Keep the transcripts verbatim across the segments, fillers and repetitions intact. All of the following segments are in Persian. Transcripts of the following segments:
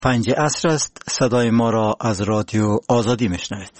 پنج عصر است. صدای ما را از رادیو آزادی میشنوید.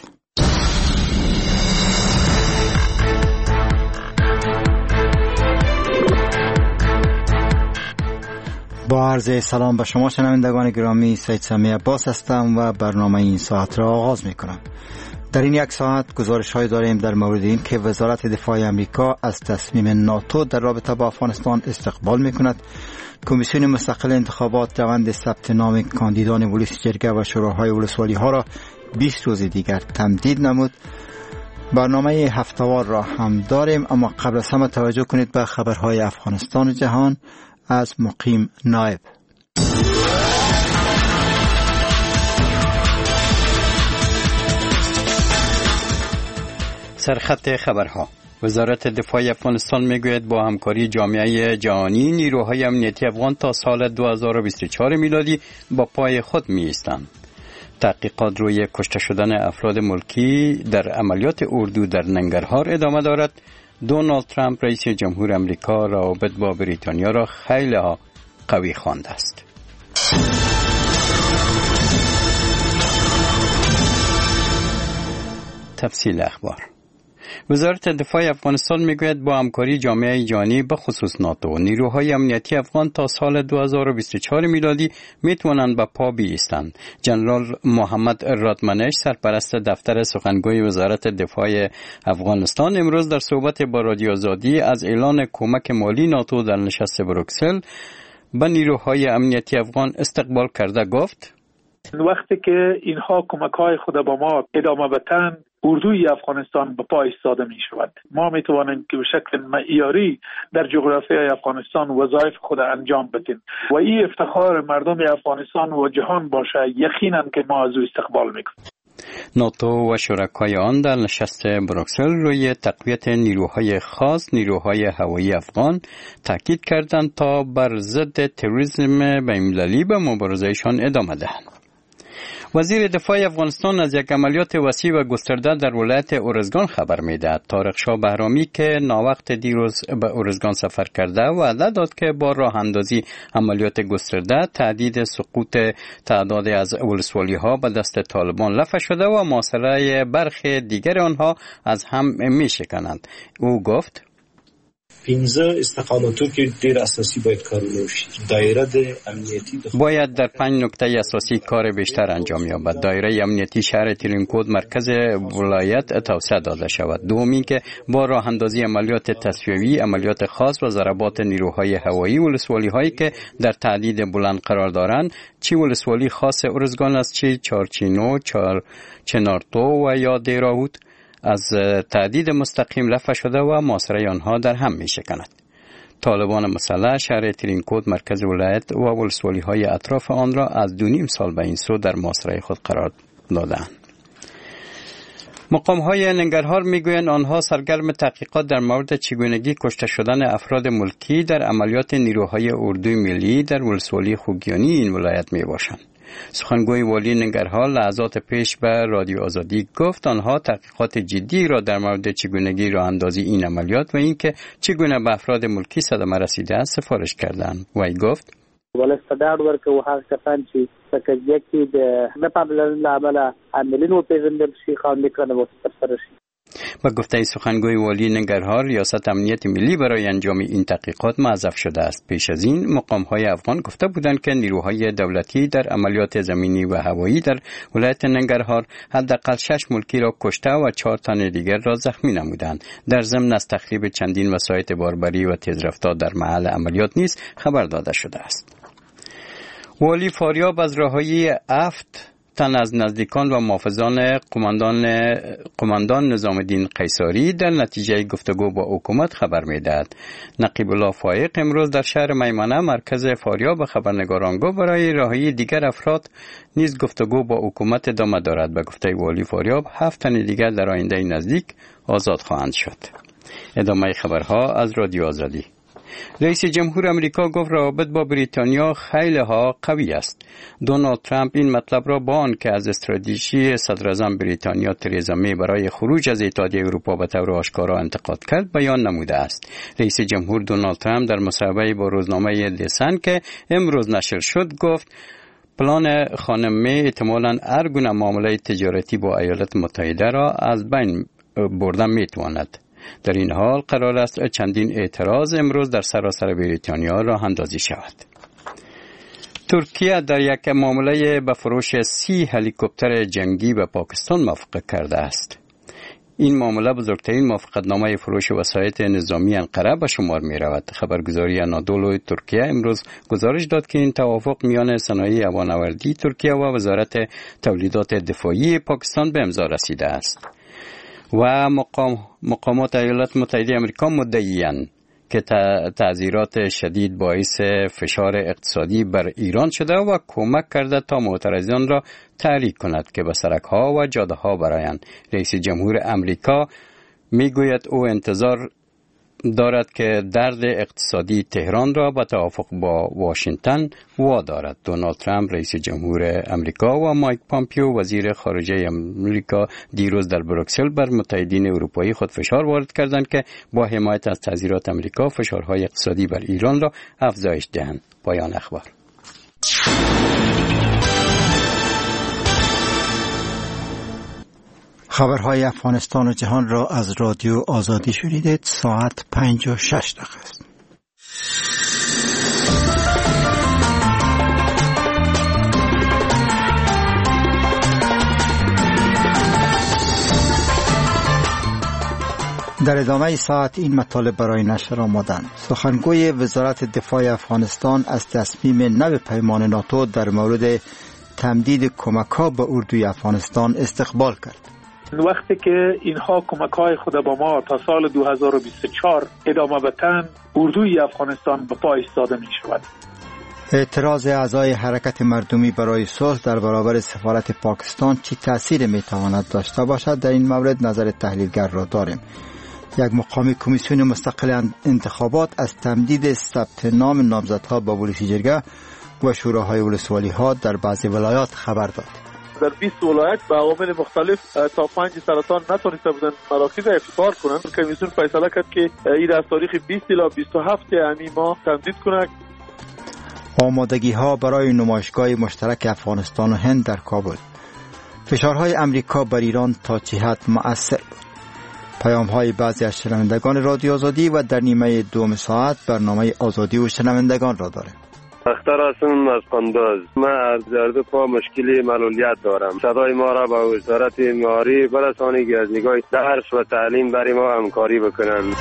با عرض سلام به شما شنوندگان گرامی، سید سمی عباس هستم و برنامه این ساعت را آغاز می کنم. در این یک ساعت گزارش های داریم در مورد این که وزارت دفاع امریکا از تصمیم ناتو در رابطه با افغانستان استقبال می کند. کمیسیون مستقل انتخابات روند ثبت نام کاندیدان ولس جرگه و شوراهای ولسوالی ها را بیست روز دیگر تمدید نمود. برنامه هفته‌وار را هم داریم، اما قبل از همه توجه کنید به خبرهای افغانستان و جهان از مقیم نایب. سرخط خبرها. وزارت دفاع افغانستان میگوید با همکاری جامعه جهانی نیروهای امنیتی افغان تا سال دو هزار و بیست و چهار میلادی با پای خود می ایستند. تحقیقات روی کشته شدن افراد ملکی در عملیات اردو در ننگرهار ادامه دارد. دونالد ترامپ رئیس جمهور امریکا روابط با بریتانیا را خیلی قوی خوانده است. تفصیل اخبار. وزارت دفاع افغانستان میگوید با همکاری جامعه جهانی به خصوص ناتو نیروهای امنیتی افغان تا سال دو هزار و بیست و چهار میلادی میتوانند به پا بایستند. جنرال محمد رادمنش، سرپرست دفتر سخنگوی وزارت دفاع افغانستان، امروز در صحبت با رادیو آزادی از اعلان کمک مالی ناتو در نشست بروکسل به نیروهای امنیتی افغان استقبال کرده گفت: وقتی که اینها کمک‌های خود با ما ادامه بدن، اردوی افغانستان به پای ایستاده می شود. ما می توانیم که به شکل معیاری در جغرافیای افغانستان وظایف خود انجام بدیم و این افتخار مردم افغانستان و جهان باشه. یقینا که ما از او استقبال میکنیم. ناتو و شرکای آن در نشست بروکسل روی تقویت نیروهای خاص نیروهای هوایی افغان تاکید کردند تا بر ضد تروریسم بین‌المللی به مبارزهشان ادامه دهند. وزیر دفاع افغانستان از یک عملیات وسیع و گسترده در ولایت ارزگان خبر می‌دهد. طارق شاه بهرامی که ناوقت دیروز به ارزگان سفر کرده وعده داد که با راه اندازی عملیات گسترده تهدید سقوط تعداد از ولسوالی‌ها به دست طالبان رفع شده و محاصره برخی دیگر آنها از هم می‌شکنند. او گفت: پنځه استقامتو کې ډېر اساسي باید کارونه وشي. دایره د امنیتی باید در پنج نکته اساسی کار بیشتر انجام یابد. دایره امنیتی شهر ترینکود مرکز ولایت توسعه داده شود. دومی که با راه اندازی عملیات تصفیوی، عملیات خاص و ضربات نیروهای هوایی ولسوالی هایی که در تهدید بلند قرار دارند، چی ولسوالی خاص ارزگان است، چی چارچینو، چار چنارتو و یا دیراهود، از تهدید مستقیم رفع شده و محاصره آنها در هم می شکند. طالبان مسلح شهر ترینکود مرکز ولایت و ولسوالی های اطراف آن را از دو نیم سال به این سو در محاصره خود قرار دادند. مقام های ننگرهار می گویند آنها سرگرم تحقیقات در مورد چگونگی کشته شدن افراد ملکی در عملیات نیروهای اردوی ملی در ولسوالی خوگیانی این ولایت می باشند. سخنگوی والی ننگرهار لحظات پیش به رادیو آزادی گفت آنها تحقیقات جدی را در مورد چگونگی راه اندازی این عملیات و اینکه چگونه به افراد ملکی صدمه رسیده است سفارش کردند. وی گفت: ولستدار ورکو هغه کسان چې سکه کې د نه پاملرنې له امله عاملین وپېژندل شي خاوندې کړنه وسپارل شي. و گفته سخنگوی والی ننگرهار ریاست امنیت ملی برای انجام این تحقیقات معزف شده است. پیش از این مقام‌های افغان گفته بودند که نیروهای دولتی در عملیات زمینی و هوایی در ولایت ننگرهار حداقل شش ملکی را کشته و چهار تن دیگر را زخمی نمودند. در ضمن از تخریب چندین وسایط باربری و تیزرفتار در محل عملیات نیز خبر داده شده است. والی فاریاب از رهایی هفت تن از نزدیکان و محافظان قماندان قماندان نظام الدین قیصری در نتیجه گفتگو با حکومت خبر می‌دهد. نقیب الله فایق امروز در شهر میمنه مرکز فاریاب به خبرنگاران گفت برای رهایی دیگر افراد نیز گفتگو با حکومت ادامه دارد. به گفته والی فاریاب هفت تن دیگر در آینده نزدیک آزاد خواهند شد. ادامه خبرها از رادیو آزادی. رئیس جمهور امریکا گفت روابط با بریتانیا خیلی ها قوی است. دونالد ترامپ این مطلب را با آن که از استراتژی صدراعظم بریتانیا ترزا می برای خروج از اتحادیه اروپا به طور آشکارا انتقاد کرد بیان نموده است. رئیس جمهور دونالد ترامپ در مصاحبه با روزنامه دی سن که امروز نشر شد گفت پلان خانم می احتمالاً هر گونه معامله تجارتی با ایالات متحده را از بین بردن میتواند. در این حال قرار است چندین اعتراض امروز در سراسر بریتانیا راه اندازی شود. ترکیه در یک معامله به فروش سی هلیکوپتر جنگی به پاکستان موافقت کرده است. این معامله بزرگترین موافقتنامه فروش وسایط نظامی انقره به شمار می رود. خبرگزاری انادولو ترکیه امروز گزارش داد که این توافق میان صنایع هوانوردی ترکیه و وزارت تولیدات دفاعی پاکستان به امضا رسیده است. و مقام مقامات ایالات متحده آمریکا مدعی‌اند که تعزیرات شدید باعث فشار اقتصادی بر ایران شده و کمک کرده تا معترضان را تحریک کند که به سرک‌ها و جاده‌ها برآیند. رئیس جمهور آمریکا میگوید او انتظار دارد که درد اقتصادی تهران را به توافق با واشنگتن وادارد. دونالد ترامپ رئیس جمهور آمریکا و مایک پامپیو وزیر خارجه آمریکا دیروز در بروکسل بر متحدین اروپایی خود فشار وارد کردند که با حمایت از تعزیرات آمریکا فشارهای اقتصادی بر ایران را افزایش دهند. پایان اخبار. خبرهای افغانستان و جهان را از رادیو آزادی شنیدید. ساعت پنج و شش دقیقه است. در ادامه ساعت این مطالب برای نشر آمدند. سخنگوی وزارت دفاع افغانستان از تصمیم نو پیمان ناتو در مورد تمدید کمک‌ها به اردوی افغانستان استقبال کرد. وقتی که اینها کمک‌های خود با ما تا سال دو هزار و بیست و چهار ادامه بدهند، اردوی افغانستان به پا ایستاده می شود. اعتراض اعضای حرکت مردمی برای صلح در برابر سفارت پاکستان چه تأثیر می تواند داشته باشد؟ در این مورد نظر تحلیلگر را داریم. یک مقامی کمیسیون مستقل انتخابات از تمدید ثبت نام نامزدها به ولسی جرگه و شوراهای ولسوالی‌ها در بعضی ولایات خبر داد. در بیست ولایت به عوامل مختلف تا پنج سرطان نتونسته بودن مراکز افتخار کنند. کمیسیون فیصله کرد که این از تاریخ بیست الی بیست و هفت همین ماه تمدید کنند. آمادگی ها برای نمایشگاه مشترک افغانستان و هند در کابل. فشارهای امریکا بر ایران تا چه حد مؤثر بود؟ پیام های بعضی از شنوندگان رادیو آزادی و در نیمه دوم ساعت برنامه آزادی و شنوندگان را داریم. اختر هستم از قندوز. من از درد پا مشکلی معلولیت دارم. صدای ما را با وزارت معاری برسانید که از نگاه درس و تعلیم برای ما همکاری بکنند.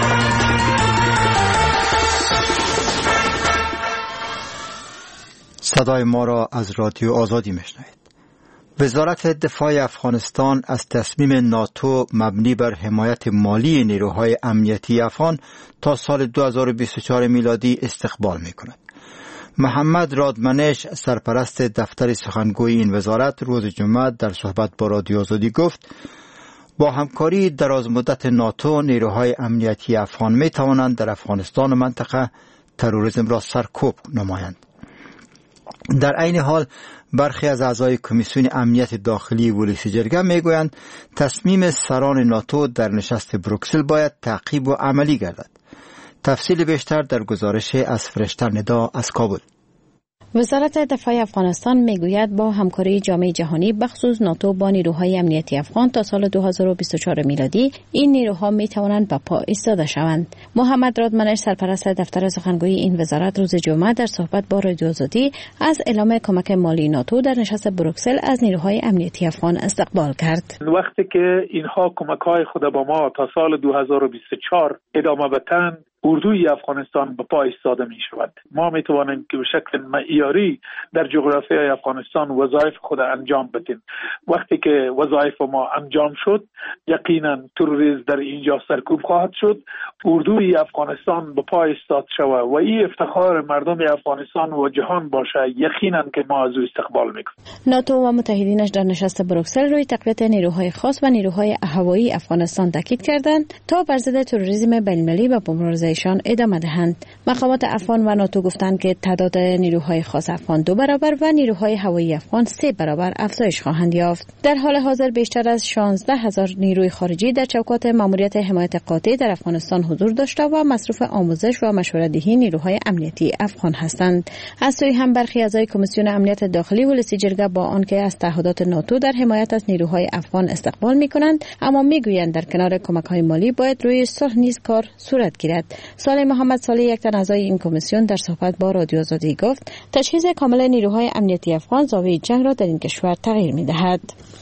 صدای ما را از رادیو آزادی میشنوید. وزارت دفاع افغانستان از تصمیم ناتو مبنی بر حمایت مالی نیروهای امنیتی افغان تا سال دو هزار و بیست و چهار میلادی استقبال میکند. محمد رادمنش سرپرست دفتر سخنگوی این وزارت روز جمعه در صحبت با رادیو آزادی گفت با همکاری دراز مدت ناتو نیروهای امنیتی افغان می توانند در افغانستان و منطقه تروریسم را سرکوب نمایند. در عین حال برخی از اعضای کمیسیون امنیت داخلی ولسی جرگه می گویند تصمیم سران ناتو در نشست بروکسل باید تعقیب و عملی گردد. تفصیل بیشتر در گزارش از فرشته ندا از کابل. وزارت دفاع افغانستان میگوید با همکاری جامعه جهانی بخصوص ناتو با نیروهای امنیتی افغان تا سال دو هزار و بیست و چهار میلادی این نیروها می توانند به پا ایستاده شوند. محمد رادمنش سرپرست دفتر سخنگوی این وزارت روز جمعه در صحبت با رادیو آزادی از اعلام کمک مالی ناتو در نشست بروکسل از نیروهای امنیتی افغان استقبال کرد. وقتی که اینها کمک‌های خود با ما تا سال دو هزار و بیست و چهار ادامه بدهند، اردوی افغانستان به پا ایستاده می شود. ما می توانیم که به شکل معیاری در جغرافیای افغانستان وظایف خود انجام بدیم. وقتی که وظایف ما انجام شد، یقینا تروریسم در اینجا سرکوب خواهد شد. اردوی افغانستان به پا ایستاد شود و این افتخار مردم افغانستان و جهان باشه. یقینا که ما از او استقبال میکنیم. ناتو و متحدینش در نشست بروکسل روی تقویت نیروهای خاص و نیروهای هوایی افغانستان تاکید کردند تا بر ضد تروریسم بین‌المللی و مبارزه ایشان ادامه دهند. مقامات افغان و ناتو گفتند که تعداد نیروهای خاص افغان دو برابر و نیروهای هوایی افغان سه برابر افزایش خواهند یافت. در حال حاضر بیشتر از شانزده هزار نیروی خارجی در چوکات ماموریت حمایت قاطع در افغانستان حضور داشته و مصروف آموزش و مشوره‌دهی نیروهای امنیتی افغان هستند. از سوی هم برخی اعضای کمیسیون امنیت داخلی ولسی جرگه با آنکه از تعهدات ناتو در حمایت از نیروهای افغان استقبال می‌کنند، اما می‌گویند در کنار کمک‌های مالی باید روی صلح نیز کار صورت گیرد. صالح محمد صالح، یک تن اعضای این کمیسیون، در صحبت با رادیو آزادی گفت تجهیز کامل نیروهای امنیتی افغان زاویه جنگ را در این کشور تغییر می‌دهد.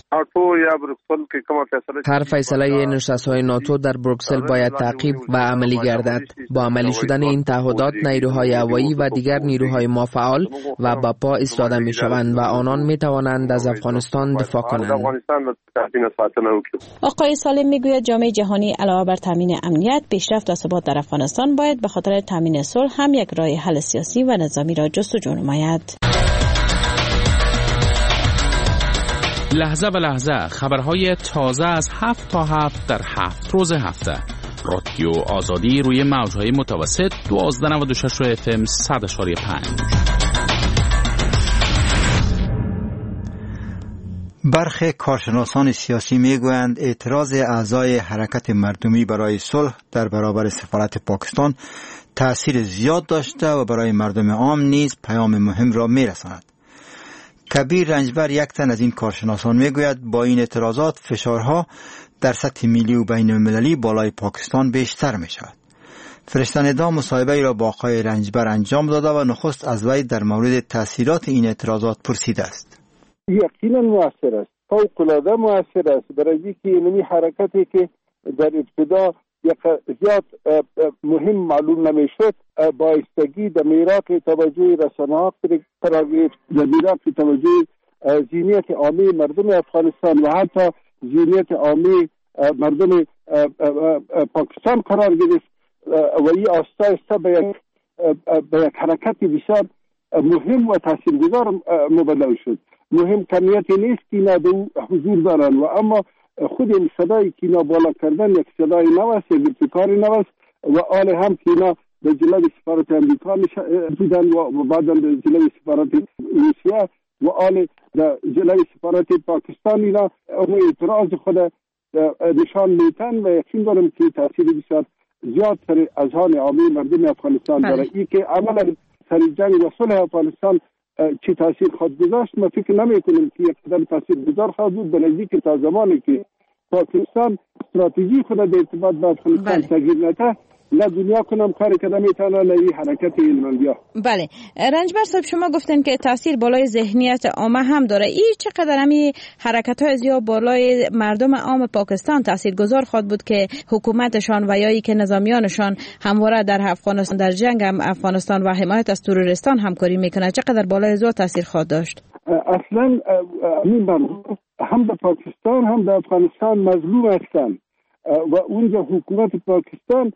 هر فیصله نشست‌های ناتو در بروکسل باید تعقیب و عملی گردد. با عملی شدن این تعهدات نیروهای هوایی و دیگر نیروهای ما فعال و با پا ایستاده می‌شوند و آنان می‌توانند از افغانستان دفاع کنند. آقای سالم میگوید جامعه جهانی علاوه بر تامین امنیت، پیشرفت و ثبات در افغانستان باید به خاطر تامین صلح هم یک راه حل سیاسی و نظامی را جستجو نماید. لحظه به لحظه خبرهای تازه از هفت تا هفت در هفت روز هفته. رادیو آزادی روی موجهای متوسط دوازده نود و شش اف ام صد اشاری پنج. برخی کارشناسان سیاسی میگویند اعتراض اعضای حرکت مردمی برای صلح در برابر سفارت پاکستان تأثیر زیاد داشته و برای مردم عام نیز پیام مهم را میرساند. کبیر رنجبر، یک تن از این کارشناسان، میگوید با این اعتراضات فشارها در سطح ملی و بین المللی بالای پاکستان بیشتر می شود. فرشته ندا مصاحبه را با آقای رنجبر انجام داده و نخست از وی در مورد تاثیرات این اعتراضات پرسیده است. یقینا مؤثر است، فوق العاده مؤثر است، برای اینکه این حرکتی که در ابتدا زیاد مهم معلوم نمیشد بایستگی در میراث توجه رسانه‌ها قرار گرفت، در میراث توجه ذهنیت عامی مردم افغانستان و حتی ذهنیت عامی مردم پاکستان قرار گرفت و این آستا آستا به یک به یک حرکت بسیار مهم و تاثیرگذار مبدل شد. مهم کمیت نیست که اینا دو حضور دارن و اما خود این صدای که اینا بالا کردن یک صدای نوست، یک ابتکاری نوست و آل هم که اینا به جلوی سفارت امریکا بودن و بعدا به جلوی سفارت روسیه و آل به جلوی سفارت پاکستان اینا اون اعتراض خود نشان میتن و یقین دارم که تاثیر بسیار زیاد سر اذهان عامی مردم افغانستان داره. این که عملا سر جنگ و صلح افغانستان چی تاثیر خود گذاشت ما فکر نمی کنیم که یک قدم تاثیر گذار خواهد بود، به نزدیک تا زمانی که پاکستان استراتژی خود در ارتباط با افغانستان تغییر نده نه دنیا کنم کاری که نمیتونه نه این حرکت علمندیا. بله رنجبر صاحب، شما گفتن که تاثیر بالای ذهنیت عامه هم داره. این چقدر همی حرکت های زیاد بالای مردم عام پاکستان تاثیرگذار خواهد بود که حکومتشان و یا ای که نظامیانشان همواره در افغانستان در جنگ هم افغانستان و حمایت از تروریستان همکاری میکنه، چقدر بالای زیاد تاثیر خواهد داشت؟ اصلا همین هم در پاکستان هم در افغانستان مظلوم هستند و اونجا حکومت پاکستان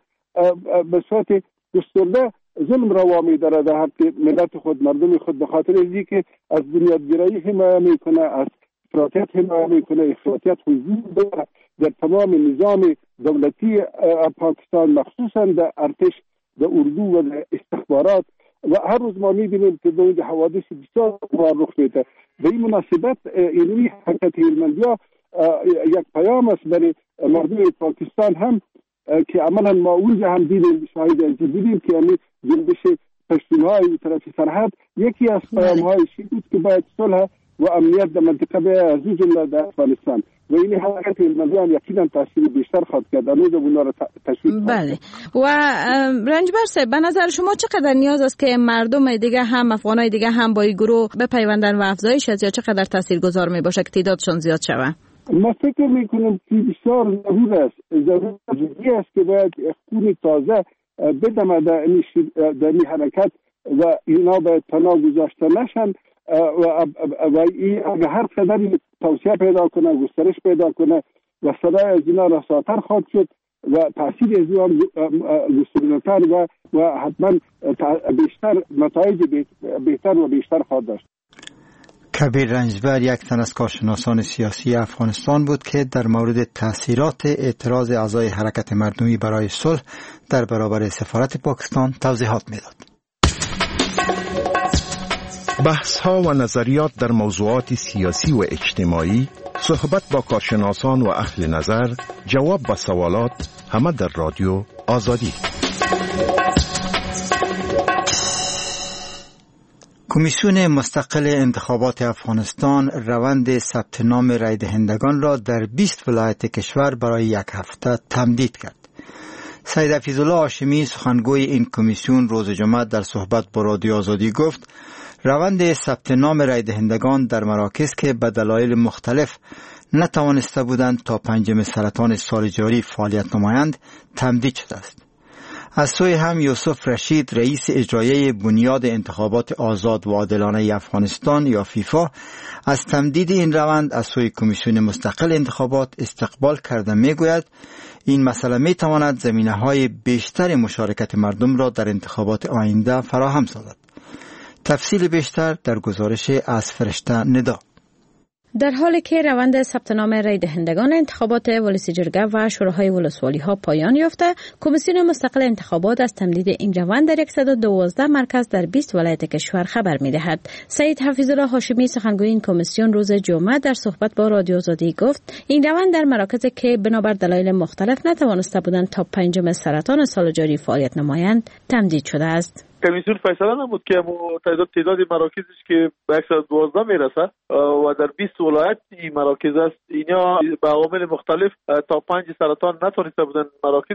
به صورت گسترده ظلم روا می‌دارد در حق ملت خود، مردم خود، به خاطر اینکه از بنیادگرایی حمایت میکنه، از افراطیت حمایت میکنه. افراطیت حضور داره در تمام نظام دولتی پاکستان، مخصوصا در ارتش، در اردو و در استخبارات و هر روز ما می‌بینیم که در حوادث بسیار رخ میده. به این مناسبت اینوی حرکت هلمندیا یک پیام است برای مردم پاکستان هم که عملا ما اونجا هم دیدیم، شاهد از دیدیم که یعنی جنبش پشتونهای طرف سرحد یکی از پیام‌های بود که باید صلح و امنیت در منطقه به از جمله در افغانستان و این حرکت هلمندی هم یقینا تاثیر بیشتر خواهد کرد. امروز اونا را تشویق. بله و رنجبر صاحب، به نظر شما چقدر نیاز است که مردم دیگه هم افغانای دیگه هم با این گروه بپیوندن و افزایش از یا چقدر تاثیرگذار می باشه که تعدادشون زیاد شود؟ ما فکر میکنم که بسیار ضرور است ضروری است که باید خون تازه بدم در این حرکت و اینا باید تنها گذاشته نشن و, و این اگر هر قدر توسعه پیدا کنه، گسترش پیدا کنه و صدای از اینا رساتر خواهد شد و تاثیر از اینا گسترده‌تر و, و حتما بیشتر نتایج بهتر و بیشتر خواهد داشت. کبیر رنجبر یک تن از کارشناسان سیاسی افغانستان بود که در مورد تأثیرات اعتراض اعضای حرکت مردمی برای صلح در برابر سفارت پاکستان توضیحات میداد. بحث ها و نظریات در موضوعات سیاسی و اجتماعی، صحبت با کارشناسان و اهل نظر، جواب به سوالات، همه در رادیو آزادی. کمیسیون مستقل انتخابات افغانستان روند ثبت نام رای دهندگان را در بیست ولایت کشور برای یک هفته تمدید کرد. سید حفیظالله هاشمی سخنگوی این کمیسیون روز جمعه در صحبت با رادیو آزادی گفت روند ثبت نام رای دهندگان در مراکز که به دلایل مختلف نتوانسته بودند تا پنجم سرطان سال جاری فعالیت نمایند تمدید شده است. از سوی هم یوسف رشید رئیس اجرایی بنیاد انتخابات آزاد و عادلانه افغانستان یا فیفا از تمدید این روند از سوی کمیسیون مستقل انتخابات استقبال کرده میگوید این مسئله می تواند زمینه‌های بیشتر مشارکت مردم را در انتخابات آینده فراهم سازد. تفصیل بیشتر در گزارش از فرشته ندا. در حالی که روند ثبت نام رای دهندگان انتخابات ولسی جرگه و شوراهای ولسوالی ها پایان یافته، کمیسیون مستقل انتخابات از تمدید این روند در صد و دوازده مرکز در بیست ولایت کشور خبر می دهد. سید حفیظالله هاشمی سخنگوی این کمیسیون روز جمعه در صحبت با رادیو آزادی گفت این روند در مراکزی که بنابر دلایل مختلف نتوانسته بودند تا پنجم سرطان سال جاری فعالیت نمایند تمدید شده است. کمیسیون فیصله نمود که تعداد تعداد مراکزش که به صد و دوازده میرسه و در بیست ولایت این مراکز است، اینا به عوامل مختلف تا پنج سرطان نتونسته بودن مراکز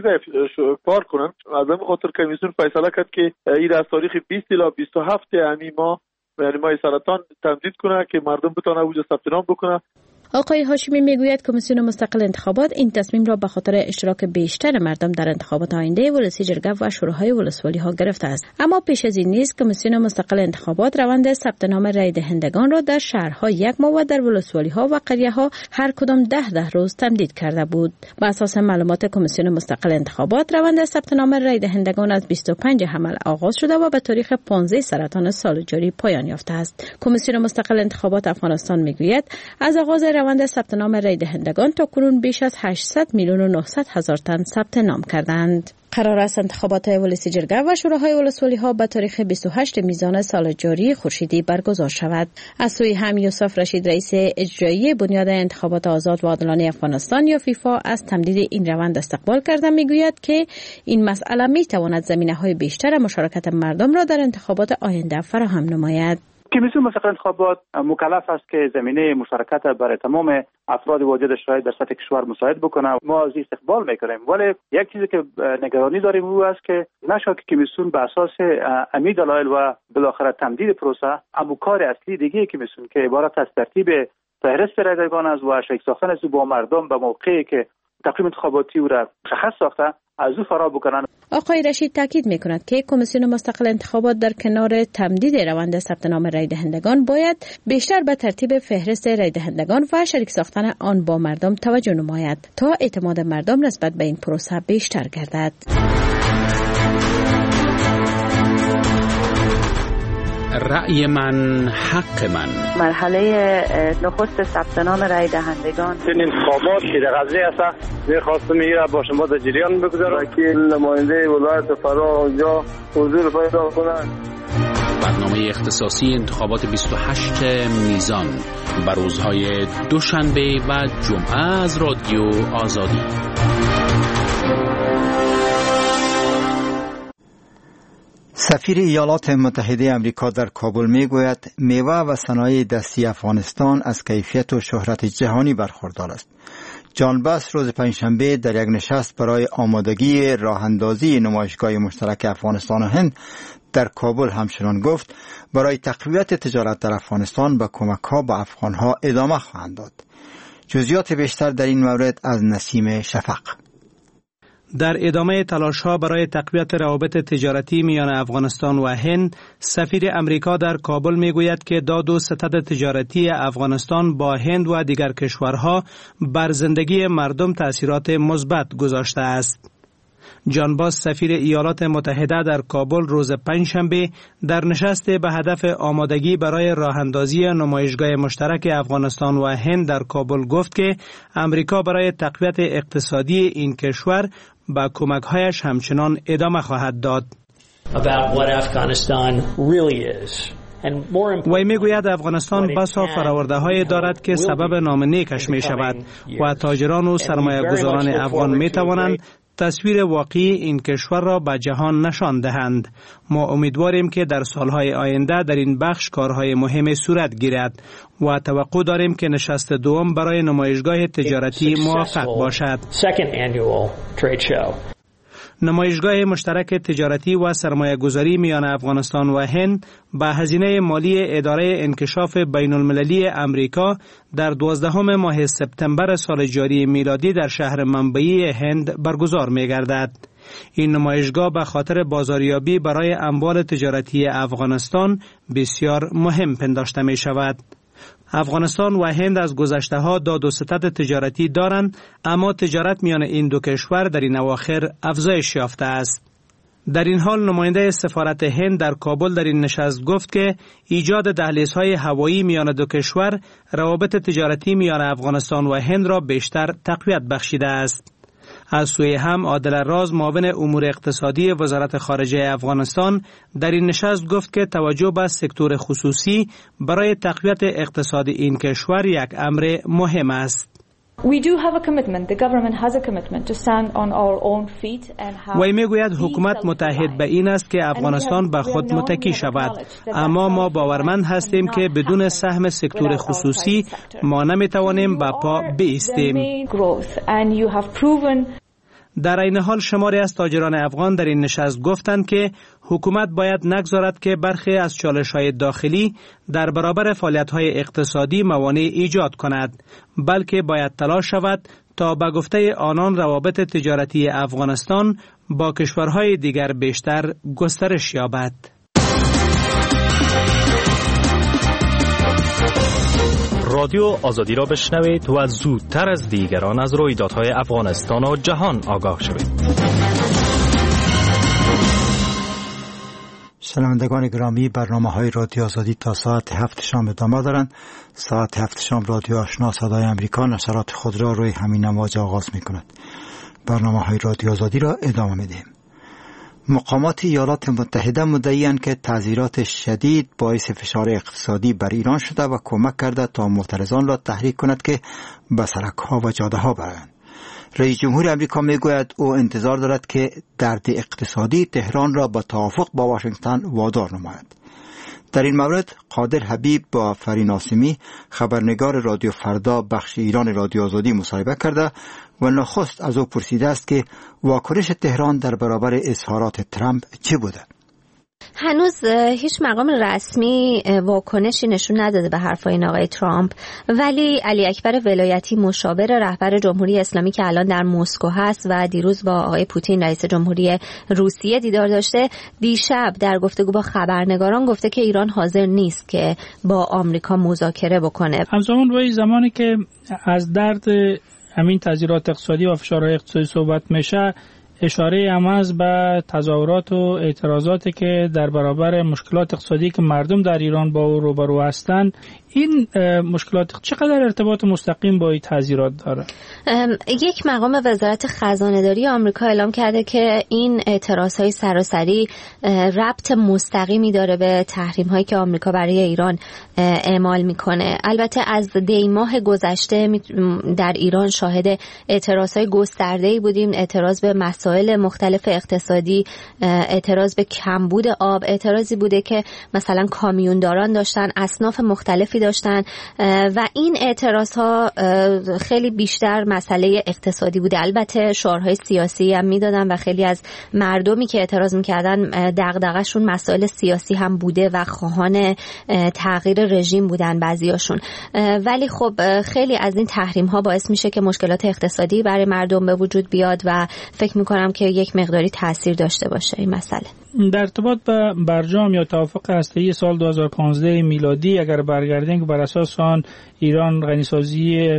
کار کنن. از همین خاطر کمیسیون فیصله کرد که این از تاریخ بیست الی بیست و هفت همین ماه یعنی ماه سرطان تمدید کنه که مردم بتونن اونجا ثبت نام بکنن. آقای هاشمی میگوید کمیسیون مستقل انتخابات این تصمیم را به خاطر اشتراک بیشتر مردم در انتخابات آینده ولسی جرگه و شوراهای ولسوالی ها گرفته است. اما پیش از این نیز کمیسیون مستقل انتخابات روند ثبت نام رای دهندگان را در شهرها یک ماه و در ولسوالی ها و قریه ها هر کدام ده ده روز تمدید کرده بود. بر اساس معلومات کمیسیون مستقل انتخابات روند ثبت نام رای دهندگان از بیست و پنج حمل آغاز شده و به تاریخ پانزده سرطان سال جاری پایان یافته است. کمیسیون مستقل انتخابات افغانستان میگوید از آغاز روند ثبت نام رای دهندگان تا کنون بیش از هشتصد میلیون و نهصد هزار تن ثبت نام کردند. قرار است انتخابات ولسی جرگه و شوراهای ولسوالی ها به تاریخ بیست و هشت میزان سال جاری خورشیدی برگزار شود. از سوی هم یوسف رشید رئیس اجرایی بنیاد انتخابات آزاد و عادلانه افغانستان یا فیفا از تمدید این روند استقبال کرده میگوید که این مسئله می تواند زمینه‌های بیشتر مشارکت مردم را در انتخابات آینده فراهم نماید. کمیسیون مستقل انتخابات مکلف است که زمینه مشارکت برای تمام افراد واجد شرایط در سطح کشور مساعد بکنه. ما از استقبال میکنیم، ولی یک چیزی که نگرانی داریم او است که نشد که کمیسیون به اساس امی دلایل و بالاخره تمدید پروسه اما کار اصلی دیگه کمیسیون که عبارت از ترتیب فهرست رایدگان است و شریک ساختن است با مردم به موقعی که تقویم انتخاباتی او را مشخص ساخته از او فرا بکنن. آقای رشید تاکید میکند که کمیسیون مستقل انتخابات در کنار تمدید روند ثبت نام رای دهندگان باید بیشتر به ترتیب فهرست رای دهندگان و شریک ساختن آن با مردم توجه نماید تا اعتماد مردم نسبت به این پروسه بیشتر گردد. رأی من حق من. مرحله نخست ثبت نام رای دهندگان این انتخابات که در قضیه است می‌خواستم میگیره با شما در جریان بگذارم که نماینده ولایت فرا اونجا حضور پیدا کنند. برنامه اختصاصی انتخابات بیست و هشت میزان بر روزهای دوشنبه و جمعه از رادیو آزادی. سفیر ایالات متحده آمریکا در کابل میگوید میوه و صنایع دستی افغانستان از کیفیت و شهرت جهانی برخوردار است. جان بس روز پنجشنبه در یک نشست برای آمادگی راه اندازی نمایشگاه مشترک افغانستان و هند در کابل همچنان گفت برای تقویت تجارت در افغانستان به کمک‌ها به افغان‌ها ادامه خواهند داد. جزئیات بیشتر در این مورد از نسیم شفق. در ادامه تلاش‌ها برای تقویت روابط تجارتی میان افغانستان و هند، سفیر امریکا در کابل میگوید که داد و ستد تجارتی افغانستان با هند و دیگر کشورها بر زندگی مردم تأثیرات مثبت گذاشته است. جان باس سفیر ایالات متحده در کابل روز پنجشنبه در نشست به هدف آمادگی برای راهاندازی نمایشگاه مشترک افغانستان و هند در کابل گفت که امریکا برای تقویت اقتصادی این کشور با کمک‌هایش همچنان ادامه خواهد داد. وی میگوید افغانستان بسا فرآورده‌هایی دارد که سبب نامنیکش می شود و تاجران و سرمایه‌گذاران افغان می توانند تصویر واقعی این کشور را به جهان نشان دهند. ما امیدواریم که در سالهای آینده در این بخش کارهای مهم صورت گیرد و توقع داریم که نشست دوم برای نمایشگاه تجارتی موفق باشد. نمایشگاه مشترک تجارتی و سرمایه گذاری میان افغانستان و هند به هزینه مالی اداره انکشاف بین المللی امریکا در دوازدهم ماه سپتامبر سال جاری میلادی در شهر منبعی هند برگزار می گردد. این نمایشگاه به خاطر بازاریابی برای اموال تجارتی افغانستان بسیار مهم پنداشته می شود. افغانستان و هند از گذشته ها داد و ستد تجارتی دارند، اما تجارت میان این دو کشور در این اواخر افزایش یافته است. در این حال نماینده سفارت هند در کابل در این نشست گفت که ایجاد دهلیزهای هوایی میان دو کشور روابط تجارتی میان افغانستان و هند را بیشتر تقویت بخشیده است. از سوی هم عادل راز معاون امور اقتصادی وزارت خارجه افغانستان در این نشست گفت که توجه به سکتور خصوصی برای تقویت اقتصاد این کشور یک امر مهم است. وی میگوید حکومت متحد به این است که افغانستان به خود متکی شود، اما ما باورمند هستیم که بدون سهم سکتور خصوصی ما نمیتوانیم به پا بایستیم. در این حال شماری از تاجران افغان در این نشست گفتند که حکومت باید نگذارد که برخی از چالش‌های داخلی در برابر فعالیت‌های اقتصادی موانع ایجاد کند، بلکه باید تلاش شود تا به گفته آنان روابط تجارتی افغانستان با کشورهای دیگر بیشتر گسترش یابد. رادیو آزادی را بشنوید و زودتر از دیگران از رویدادهای افغانستان و جهان آگاه شوید. شنوندگان گرامی، برنامه‌های رادیو آزادی تا ساعت هفت شام ادامه دارند. ساعت هفت شام رادیو آشنا صدای امریکا نشرات خود را روی همین امواج آغاز می‌کند. برنامه‌های رادیو آزادی را ادامه می‌دهیم. مقامات ایالات متحده مدعی‌اند که تعزیرات شدید باعث فشار اقتصادی بر ایران شده و کمک کرده تا معترضان را تحریک کند که به سرک‌ها و جاده‌ها برآیند. رئیس جمهور آمریکا میگوید او انتظار دارد که درد اقتصادی تهران را به توافق با واشنگتن وادار نماید. در این مورد قادر حبیب با فرین آسمی خبرنگار رادیو فردا بخش ایران رادیو آزادی مصاحبه کرده و نخست از او پرسیده است که واکنش تهران در برابر اظهارات ترامپ چه بوده؟ هنوز هیچ مقام رسمی واکنشی نشون نداده به حرفای این آقای ترامپ، ولی علی اکبر ولایتی مشاور رهبر جمهوری اسلامی که الان در مسکو هست و دیروز با آقای پوتین رئیس جمهوری روسیه دیدار داشته، دیشب در گفتگو با خبرنگاران گفته که ایران حاضر نیست که با آمریکا مذاکره بکنه. همزمان با زمانی که از درد همین تضییعات اقتصادی و فشارهای اقتصادی صحبت میشه، اشاره هم از به تظاهرات و اعتراضاتی که در برابر مشکلات اقتصادی که مردم در ایران با او روبرو هستند. این مشکلات چقدر ارتباط مستقیم با این تحذیرات داره؟ یک مقام وزارت خزانه‌داری آمریکا اعلام کرده که این اعتراض‌های سراسری ربط مستقیمی داره به تحریم‌هایی که آمریکا برای ایران اعمال میکنه. البته از دی ماه گذشته در ایران شاهد اعتراض‌های گسترده‌ای بودیم، اعتراض به مسائل مختلف اقتصادی، اعتراض به کمبود آب، اعتراضی بوده که مثلا کامیونداران داشتن، اصناف مختلفی داشتن و این اعتراض ها خیلی بیشتر مسئله اقتصادی بوده. البته شعارهای سیاسی هم میدادن و خیلی از مردمی که اعتراض میکردن دغدغه‌شون مسائل سیاسی هم بوده و خواهان تغییر رژیم بودن بعضیاشون. ولی خب خیلی از این تحریم ها باعث میشه که مشکلات اقتصادی برای مردم به وجود بیاد و فکر میکنم که یک مقداری تاثیر داشته باشه این مسئله. در ارتباط به برجام یا توافق هسته‌ای سال دو هزار و پانزده میلادی اگر برگردیم که بر اساس آن ایران غنیسازی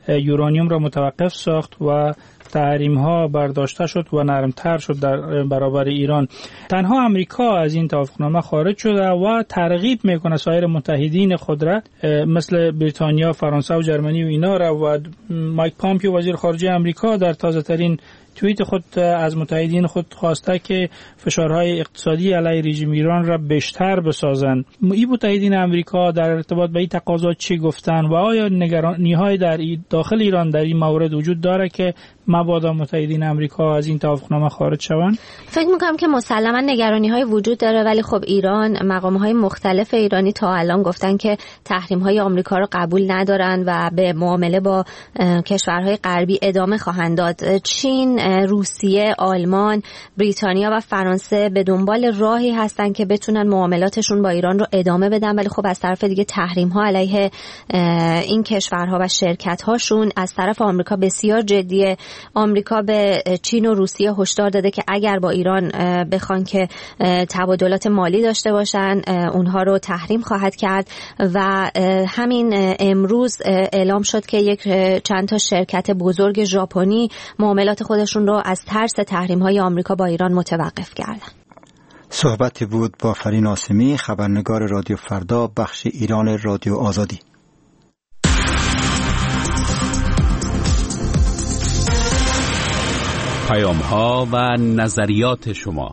یورانیوم را متوقف ساخت و تحریم ها برداشته شد و نرمتر شد در برابر ایران. تنها امریکا از این توافقنامه خارج شده و ترغیب میکنه سایر متحدین خود را مثل بریتانیا، فرانسه و جرمنی و اینا را. و مایک پامپیو وزیر خارجه امریکا در تازه ترین توییت خود از متحدین خود خواسته که فشارهای اقتصادی علیه رژیم ایران را بیشتر بسازند. این متحدین امریکا در ارتباط به این تقاضا چی گفتن و آیا نگرانی‌های در داخل ایران در این مورد وجود داره که مبادا متحدین امریکا از این توافقنامه خارج شوند؟ فکر می‌کنم که مسلماً نگرانی‌های وجود داره، ولی خب ایران، مقام‌های مختلف ایرانی تا الان گفتن که تحریم‌های آمریکا رو قبول ندارن و به معامله با کشورهای غربی ادامه خواهند داد. چین، روسیه، آلمان، بریتانیا و فرانسه به دنبال راهی هستن که بتونن معاملاتشون با ایران رو ادامه بدن، ولی خب از طرف دیگه تحریم‌ها علیه این کشورها و شرکت‌هاشون از طرف آمریکا بسیار جدیه. آمریکا به چین و روسیه هشدار داده که اگر با ایران بخوان که تبادلات مالی داشته باشن اونها رو تحریم خواهد کرد و همین امروز اعلام شد که یک چند تا شرکت بزرگ ژاپنی معاملات خودشون رو از ترس تحریم‌های آمریکا با ایران متوقف کردن. صحبتی بود با فرین آسمی، خبرنگار رادیو فردا، بخش ایران رادیو آزادی. پیام‌ها و نظریات شما.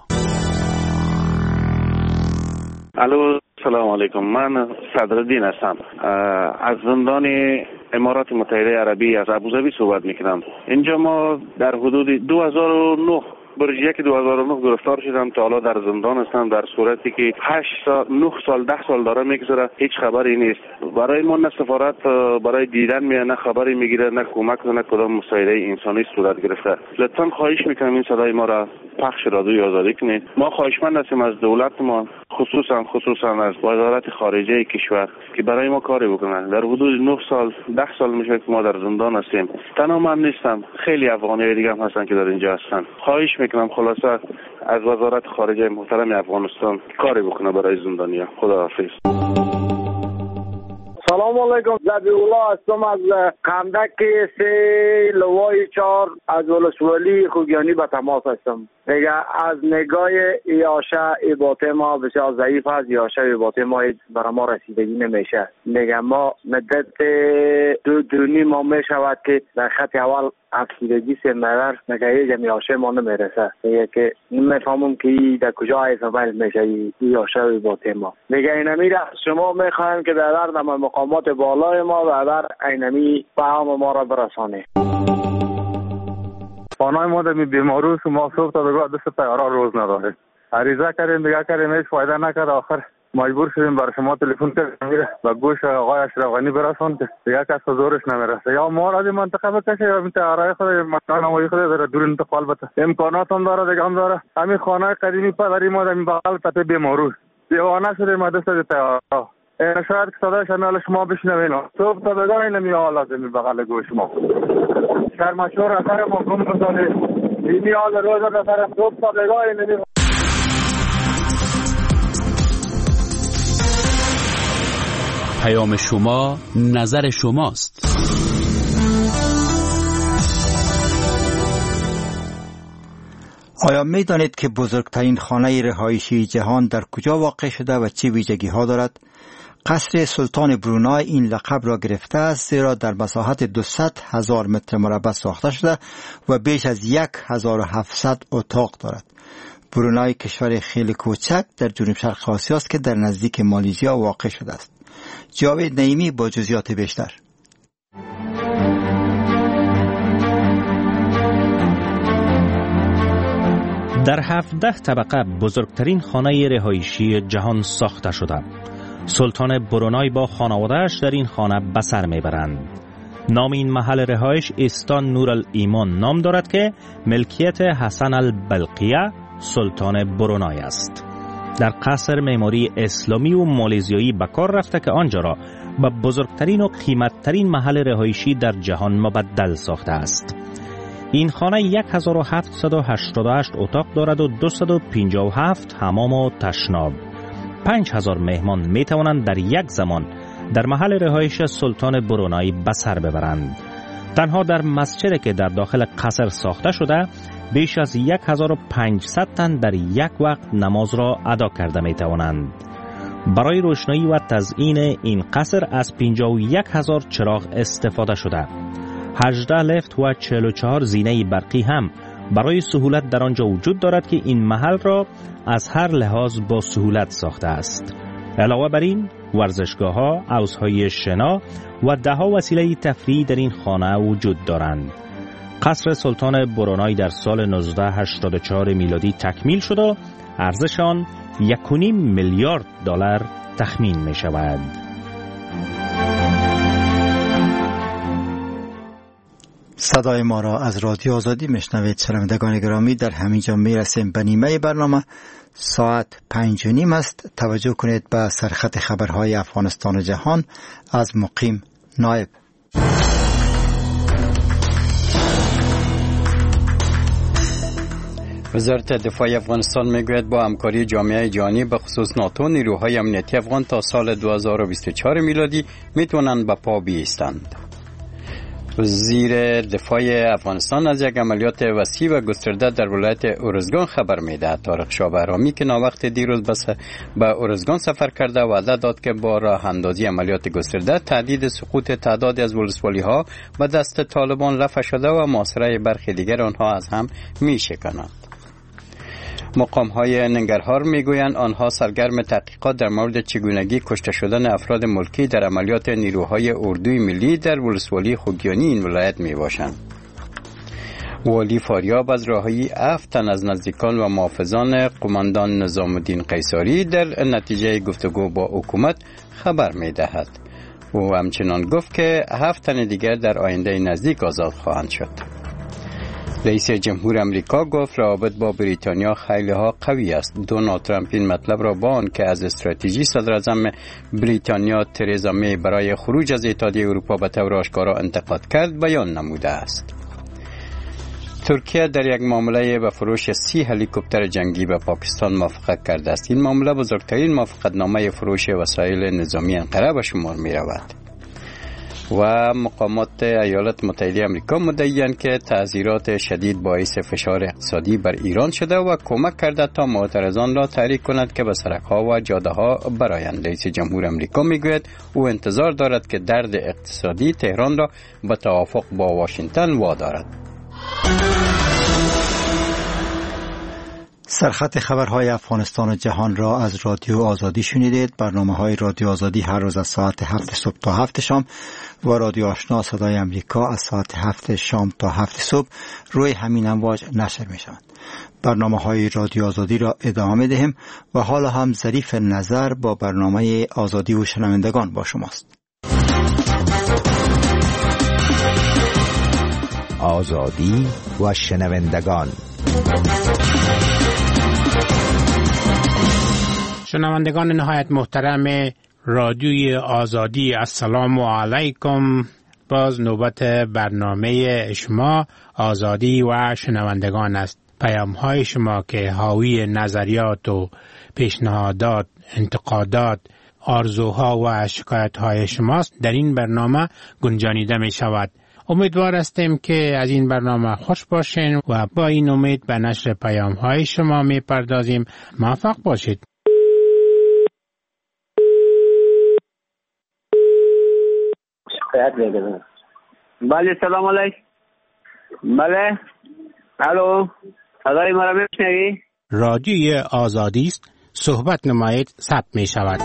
الو، سلام علیکم. من صدرالدین هستم، از زندان امارات متحده عربی از ابوظبی صحبت میکنم. اینجا ما در حدود دو هزار و نه برج یک دو هزار و نه گرفتار شدم، تا حالا در زندان هستم، در صورتی که هشت سال نه سال ده سال داره میگذره، هیچ خبری نیست. برای ما نه سفارت برای دیدن میاد، نه خبری میگیره، نه کمک، نه کدام مساعده انسانی صورت گرفته. لطفا خواهش میکنم این صدای ما را پخش رادیوی آزادی کنید. ما خواهشمند هستیم از دولت ما، خصوصا خصوصا از وزارت خارجه کشور که برای ما کاری بکنن. در حدود نه سال ده سال میشه که ما در زندان هستیم. تنها من نیستم، خیلی افغانی دیگه هم هستن که در اینجا هستن. خواهش میکنم خلاصه از وزارت خارجه محترم افغانستان کاری بکنه برای زندانیا. خداحافظ. سلام علیکم. زبی الله هستم از کندک سه لوای چهار از ولسوالی خوگیانی به تماس هستم. دیگه از نگاه ایاشه ایباته ما بسیار ضعیف هست. ایاشه ایباته ما برای ما رسیدگی نمیشه. دیگه ما مدت دو دونی ما میشود که در خط اول افسیدگی سه مرر نگه جمعیاشه ما نمیرسه. دیگه که نمیفهمم که در کجا ایفامل میشه ایاشه ایباته ما. دیگه اینمی را شما میخوایم که در در مقامات بالای ما و در اینمی فهم ما را برسانه. خانای ما در بیماروس و ما صبح تا بگاه دست تیارا روز نداره. عریضه کردیم دیگه کردیم هیچ فایده نکرد. آخر مجبور شدیم برای شما تلفن کردیم و گوش آقای اشرف غنی برسون که دیگه کس زورش نمیرسه. یا ما را از این منطقه بکشه یا این تیارای خود مکان نمایی خود در دور انتقال بده. امکانات هم داره دیگه هم داره. همین خانه قدیمی پدری ما در این بغل تپه بیماروس دیوانه شدیم دست تیارا. شاید که صدای شمیال شما بشنوین. صبح تا بگاه این نمی آلازه می بغل گوش ما. شرمشور اثر ما گم بزنه. اینی آل روز اثر صبح تا بگاه این نمی. پیام شما، نظر شماست. آیا می دانید که بزرگترین خانه رهایشی جهان در کجا واقع شده و چه ویژگی ها دارد؟ قصر سلطان برونای این لقب را گرفته است زیرا در مساحت دویست هزار متر مربع ساخته شده و بیش از هزار و هفتصد اتاق دارد. برونای کشور خیلی کوچک در جنوب شرق آسیا است که در نزدیک مالزیا واقع شده است. جاوید نعیمی با جزئیات بیشتر. در هفده طبقه بزرگترین خانه رهایشی جهان ساخته شده. سلطان برونای با خانواده‌اش در این خانه به سر میبرند. نام این محل رهایش استان نور الایمان نام دارد که ملکیت حسن البلقیه سلطان برونای است. در قصر معماری اسلامی و مالزیایی به کار رفته که آنجا را به بزرگترین و قیمتترین محل رهایشی در جهان مبدل ساخته است. این خانه هزار و هفتصد و هشتاد و هشت اتاق دارد و دویست و پنجاه و هفت حمام و تشناب. پنج هزار مهمان می توانند در یک زمان در محل رهایش سلطان برونای به سر ببرند. تنها در مسجدی که در داخل قصر ساخته شده بیش از هزار و پانصد تن در یک وقت نماز را ادا کرده می توانند. برای روشنایی و تزیین این قصر از پنجاه و یک هزار چراغ استفاده شده. هجده لفت و چهل و چهار زینه برقی هم برای سهولت در آنجا وجود دارد که این محل را از هر لحاظ با سهولت ساخته است. علاوه بر این ورزشگاه ها، حوضهای شنا و ده ها وسیله تفریحی در این خانه وجود دارند. قصر سلطان برونای در سال نوزده هشتاد و چهار میلادی تکمیل شد و ارزش آن یک و نیم میلیارد دلار تخمین می شود. صدای ما را از رادیو آزادی میشنوید. شنوندگان گرامی، در همینجا میرسیم به نیمه برنامه. ساعت پنج و نیم است. توجه کنید به سرخط خبرهای افغانستان و جهان از مقیم نایب. وزارت دفاع افغانستان میگوید با همکاری جامعه جهانی به خصوص ناتو نیروهای امنیتی افغان تا سال دو هزار و بیست و چهار میلادی میتونن به پا بیستند. وزیر دفاع افغانستان از یک عملیات وسیع و گسترده در ولایت ارزگان خبر میدهد. طارق شاه بهرامی که ناوقت دیروز بس به ارزگان سفر کرده وعده داد که با راه اندازی عملیات گسترده تهدید سقوط تعدادی از ولسوالی ها به دست طالبان رفع شده و محاصره برخی دیگر آنها از هم میشکند. مقام های ننگرهار میگویند آنها سرگرم تحقیقات در مورد چگونگی کشته شدن افراد ملکی در عملیات نیروهای اردوی ملی در ولسوالی خوگیانی این ولایت می باشند. والی فاریاب از رهایی هفت تن از نزدیکان و محافظان قماندان نظام الدین قیصری در نتیجه گفتگو با حکومت خبر می دهد. او همچنان گفت که هفت تن دیگر در آینده نزدیک آزاد خواهند شد. رئیس جمهور امریکا گفت روابط با بریتانیا خیلی ها قوی است. دونالد ترامپ این مطلب را با آن که از استراتژی صدر اعظم بریتانیا ترزا می برای خروج از اتحادیه اروپا به طور آشکارا انتقاد کرد بیان نموده است. ترکیه در یک معامله به فروش سی هلیکوپتر جنگی به پاکستان موافقت کرده است. این معامله بزرگترین موافقتنامه فروش وسایل نظامی انقره به شمار می رود. و مقامات ایالات متحده آمریکا مدعی‌اند که تعزیرات شدید باعث فشار اقتصادی بر ایران شده و کمک کرده تا معترضان را تحریک کند که به سرک‌ها و جاده‌ها برآیند. رئیس جمهور آمریکا میگوید او انتظار دارد که درد اقتصادی تهران را به توافق با واشنگتن وادارد. سرخط خبرهای افغانستان و جهان را از رادیو آزادی شنیدید. برنامه‌های رادیو آزادی هر روز از ساعت هفت صبح تا هفت شام و رادیو آشنا صدای امریکا از ساعت هفت شام تا هفت صبح روی همین امواج نشر می‌شوند. برنامه‌های رادیو آزادی را ادامه می‌دهیم و حالا هم ظریف نظر با برنامه آزادی و شنوندگان با شماست. آزادی و شنوندگان. شنوندگان نهایت محترم رادیوی آزادی، السلام علیکم. باز نوبت برنامه شما آزادی و شنوندگان است. پیام های شما که حاوی نظریات و پیشنهادات، انتقادات، آرزوها و شکایت های شماست در این برنامه گنجانیده می شود. امیدوار هستیم که از این برنامه خوش باشین و با این امید به نشر پیام های شما می پردازیم. موفق باشید. بله سلام علیکم. بله الو، صدای ما را میشنوی؟ رادیوی آزادی است، صحبت نمایید، ثبت می شود.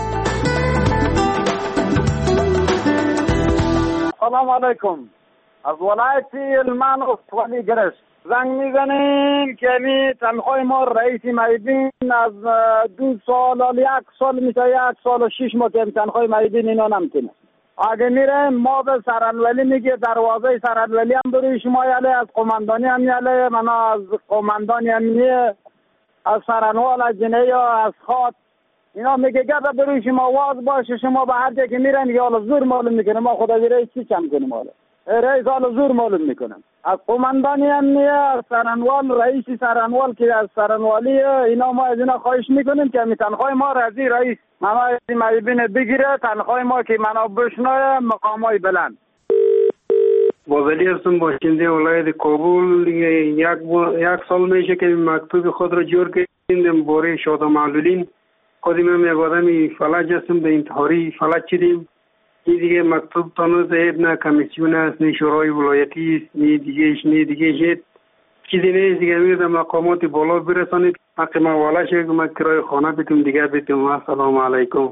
سلام علیکم. از ولایت علمان و ولی گرشت زنگ میزنیم که می تنخواه ما رئیس معیدین از دو سال یک سال میشه یک سال و شش ماه که تنخواه معیدین اینا نمتینه. اگه میره ما به سرانولی میگه دروازه سرانولی هم بروی شما یاله، از قماندانی هم یاله، منا از قماندانی هم نیه، از سرانوال، از جنه یا از خاط اینا میگه گفت بروی شما واز باشه. شما به هر جا که میرن یا حالا زور معلوم میکنه. ما خدا رئیس چی کم کنیم؟ حالا رئیس حالا زور معلوم میکنم. از قماندانی هم نیه، از سرانوال، رئیس سرانوال که از سرانوالی اینا ما از اینا خواهش میکنیم که می تنخواه ما رازی رئیس منا از معیبین بگیره، تنخواه ما که منا بشنه مقامای بلند. بازلی هستم، باشنده ولایت کابل. یک یک سال میشه که مکتوب خود را جور کردیم باره شادا معلولین. خودم هم یک آدمی فلج هستم، به انتحاری فلج شدیم. این دیگه مکتوب تانو زهید نه کمیسیون است، نه شورای ولایتی است، نه دیگهش نه دیگهش چیزی نیست. دیگه میگه در مقامات بالا برسانید، حق مواله شد که من کرای خانه بیتم دیگه بیتم. السلام علیکم.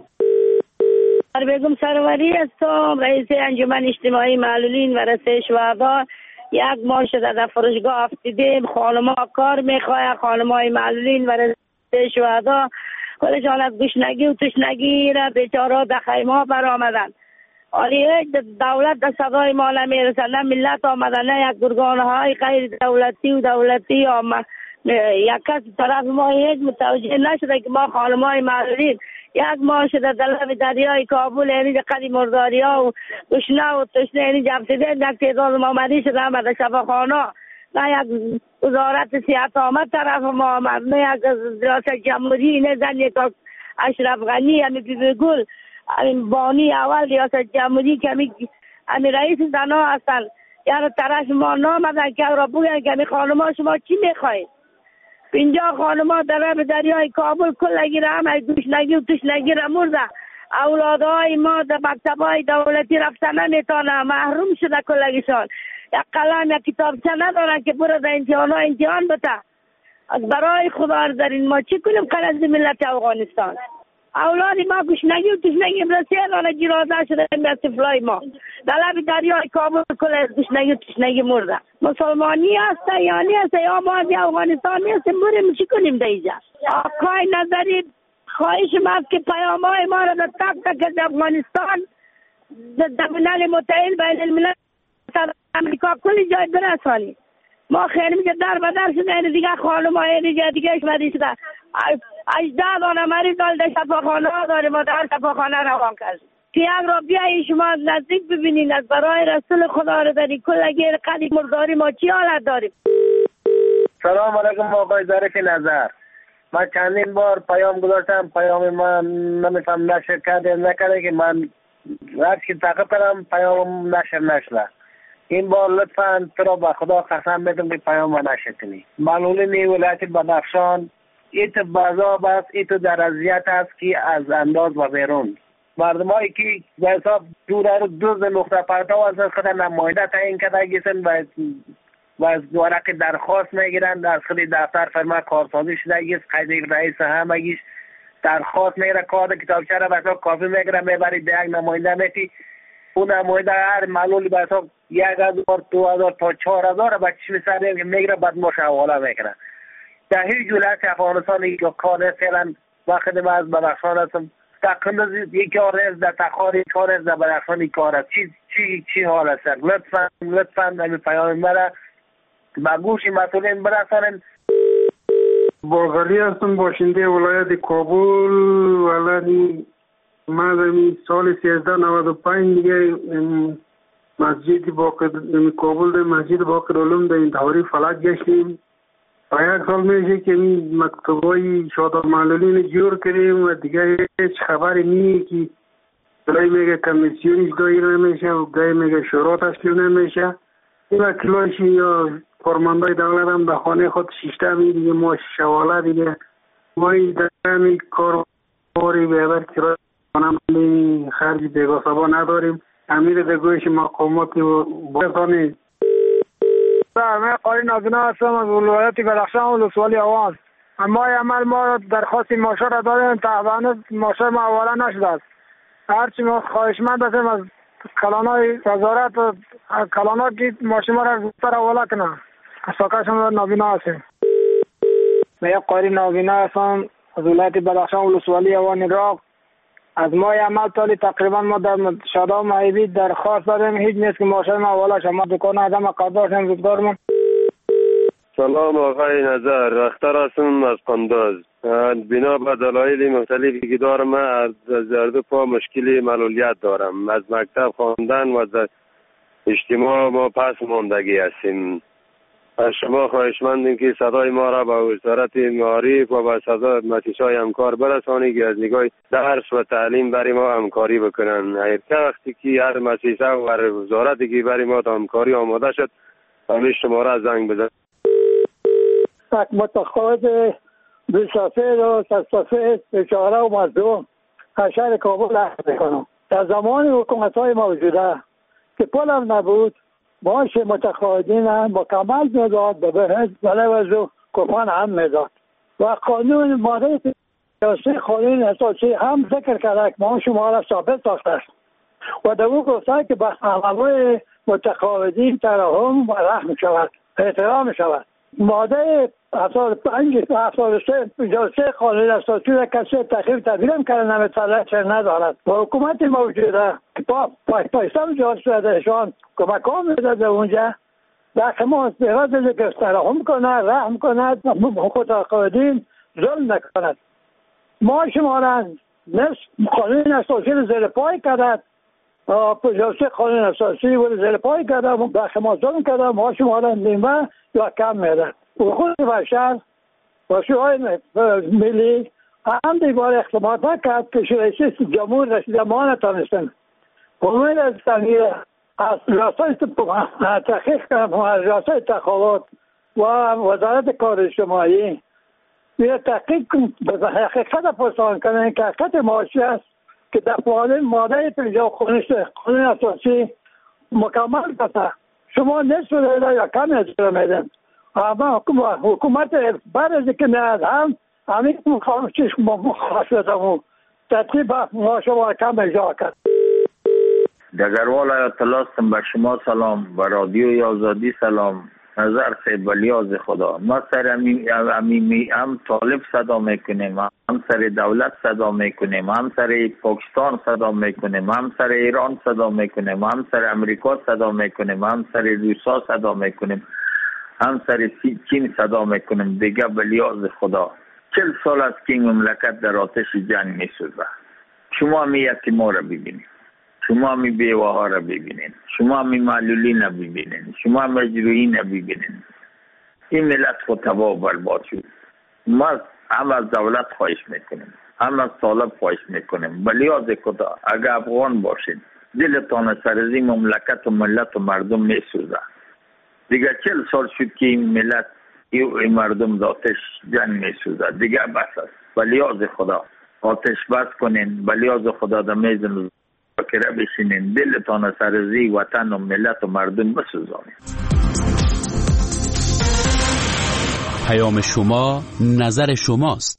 بیگم سروری هستم، رئیس انجمن اجتماعی معلولین و رسه شهدا. یک ماه شده در فروشگاه افتیدیم، خانما کار میخواه، خانمای معلولین و رسه شهدا خودشان از گشنگی و تشنگی را بیچاره در خیمه بر آمدن. آلی دولت در صدای ما نمیرسن، نه ملت آمدن، نه یک گرگانهای غیر دولتی و دولتی آمد. یک کس طرف ما هیچ متوجه نشده که ما خانمای معلولین یک ماه شده در لب دریای کابل یعنی قدی مرداری ها و گشنه و تشنه یعنی جمعیده یک تعداد ما آمدی شده آمد در شفاخانه. نه یک وزارت صحت آمد طرف ما آمد، نه یک ریاست جمهوری، نه زن یک اشرف غنی همی بی گل همین بانی اول ریاست جمهوری که همی رئیس زنا هستن. یعنی طرف ما نامدن که را بگن که همی خانما شما چی میخواهید. اینجا خانما در لب دریای کابل کلگی را هم گوشنگی و تشنگی را مرده. اولادهای ما در مکتبهای دولتی رفتن نمیتانه، محروم شده کلگیشان. یک قلم یک کتابچه ندارن که برو در امتحان ها امتحان بده. از برای خدا در این ما چی کنیم قرض ملت افغانستان؟ اولاد ما گوشنگی و تشنگی برسه دانه گیراده شده به طفلای ما در لب دریای کابل کل از گوشنگی و تشنگی مرده. مسلمانی هسته یا نیسته یا ما از افغانستان نیستیم، بریم چی کنیم در اینجا؟ آقای نظری خواهش ما که پیام های ما را در تک تک از افغانستان در ملل متحد بین الملل امریکا کلی جای برسانی. ما خیلی میگه در بدر شده این دیگه خانم های دیگه دیگه اشمدی شده اجده دانه مریض دال در شفاخانه ها داریم، ما در شفاخانه روان کردیم که یک را بیایی شما نزدیک ببینین از برای رسول خدا رو در این کلگی قدی مرداری ما چی حالت داریم. سلام علیکم آقای ظریف نظر. من چندین بار پیام گذاشتم، پیام من نمیتونم نشر کرده نکرده که من هرچی تعقیب کردم پیام نشر نشده. این بار لطفاً تو را به خدا قسم میدم که پیام ما نشر کنی. معلولین ولایت بدخشان ایت بازاب است، ایت در اذیت است که از انداز و بیرون مردمایی که به حساب دور رو دوز نقطه پرتو از خود نمایده تعیین کرده گیسن و و از ورق درخواست میگیرن در خود دفتر فرما کارسازی شده گیست قید رئیس همگیش درخواست میگیره کارت کتابچه را به حساب کافی میگیره میبری به یک نماینده میتی. اون نماینده هر معلولی به حساب یک هزار دو هزار تا چهار هزار به چشم سر میگیره بعد ما حواله میکنه. در هیچ ولایت افغانستان یک کار فعلا وقتی من از بدخشان هستم تقریبا یک کار است در تخار یک کار است در بدخشان یک کار است. چی چی چی حال است؟ لطفاً لطفاً این پیام مرا به گوش مسئولین برسانید. باغلی هستم، باشنده ولایت کابل. ولادی ما در سال سیزده نود و پنج دیگه مسجد باقر کابل در مسجد باقر علوم در انتحاری فلج گشتیم. یک سال میشه که این مکتوبای شادا معلولین جور کردیم و دیگه هیچ خبری نیست که گاهی میگه کمیسیونش دایر نمیشه و گاهی میگه شورا تشکیل نمیشه. این وکیلاش یا فرماندهای دولت هم در خانه خود شیشته می دیگه ما شواله دیگه ما این درمی کار باری بهبر کرای خانم خرج دیگه سبا نداریم. امیر دگویش مقاماتی بایدانید. من قاری نازنه هستم از ولایت بدخشان ولسوالی آواز. ما عمل ما درخواست ماشه را داریم، تحبانه ماشه ما اولا نشده است. هرچی ما خواهشمند هستیم از کلانای وزارت و کلانا که ماشه ما را زودتر اولا کنه. از ساکشم نابینا هستیم. من قاری نازنه هستم از ولایت بدخشان ولسوالی آواز عراق. از ماه عمل تالی تقریبا ما در شادا معیبی درخواست داریم، هیچ نیست که ماشه ما اولا شما دکان آدم قداشتیم زودگارمون. سلام آقای نظر، اختر هستم از قنداز. بنا به دلایل مختلفی که دارم من از دو پا مشکلی معلولیت دارم. از مکتب خواندن و از اجتماع ما پس ماندگی هستیم. از شما خواهشمندیم که صدای ما را به وزارت معارف و به صدا مجلس‌های همکار برسانید که از نگاه درس و تعلیم برای ما همکاری بکنن. هر وقتی که هر مؤسسه و هر وزارتی که برای ما همکاری آماده شد همین شما را زنگ بزن. یک متقاعد بی‌سفید و سفید بیچاره و مظلوم از شهر کابل عرض می‌کنم. در زمان حکومت‌های موجوده که پول هم نبود معاش متقاعدین هم مکمل میداد به بهش بلوز کپان هم میداد و قانون ماده سیاسی قانون اساسی هم ذکر کرده که معاش ما را ثابت ساخته است و در او گفته که به حقوق متقاعدین ترحم و رحم شود احترام شود. ماده هفتاد و پنج هفتاد و سه پنجاه و سه قانون اساسی را کسی تغییر تبدیل کرده نمی‌تواند چه ندارد و حکومت موجوده که با پایستان جهاد شدهشان کمک ها میداده اونجا در ما استفاده که ترحم کند رحم کند متقاعدین ظلم نکند. ما شما را نصف قانون اساسی را زیر پای کرد پنجاه و سه قانون اساسی را زیر پای کرد در ما ظلم کرد. ما شما را نیمه یا کم میداد و خود بشر و شورای ملی هم دیوار اقدامات نکرد که رئیس جمهور رسیده ما نتانستن امید از تغییر از ریاست تحقیق کنم از ریاست تقاعد و وزارت کار اجتماعی یا تحقیق به حقیقت پرسان کنن که حقیقت معاشی است که در ماده پنجاه قانون اساسی مکمل کرده شما نصف دیده یا کمی از دیده میدن اما حکومت بعد از که میاد هم همین چیز مخواست و تطریب ما شما کم اجرا کرد. دگروال آیت الله هستم. به شما سلام، به رادیوی آزادی سلام. نظر سه بلیاز خدا ما سر امی هم طالب صدا میکنیم، هم سر دولت صدا میکنیم، هم سر پاکستان صدا میکنیم، هم سر ایران صدا میکنیم، هم سر امریکا صدا میکنیم، هم سر روسا صدا میکنیم، هم سر چین صدا میکنیم. دیگه بلیاز خدا چل سال است که این مملکت در آتش جنگ میسوزه. شما همی یتیما را ببینید، شما همی بیوه ها را ببینید، شما همی معلولین را ببینید، شما همی مجروحین را ببینید. این ملت خود تباه و برباد شد. ما هم از دولت خواهش میکنیم، هم از طالب خواهش میکنیم بلیاز خدا اگر افغان باشید دلتان سر از این مملکت و ملت و مردم میسوزه. دیگه چل سال شد که این ملت این مردم در آتش جنگ میسوزه. دیگه بس است. بلیاز خدا آتش بس کنین، بلیاز خدا در میز مذاکره بشینین، دلتان سر از این وطن و ملت و مردم بسوزانین. پیام شما نظر شماست.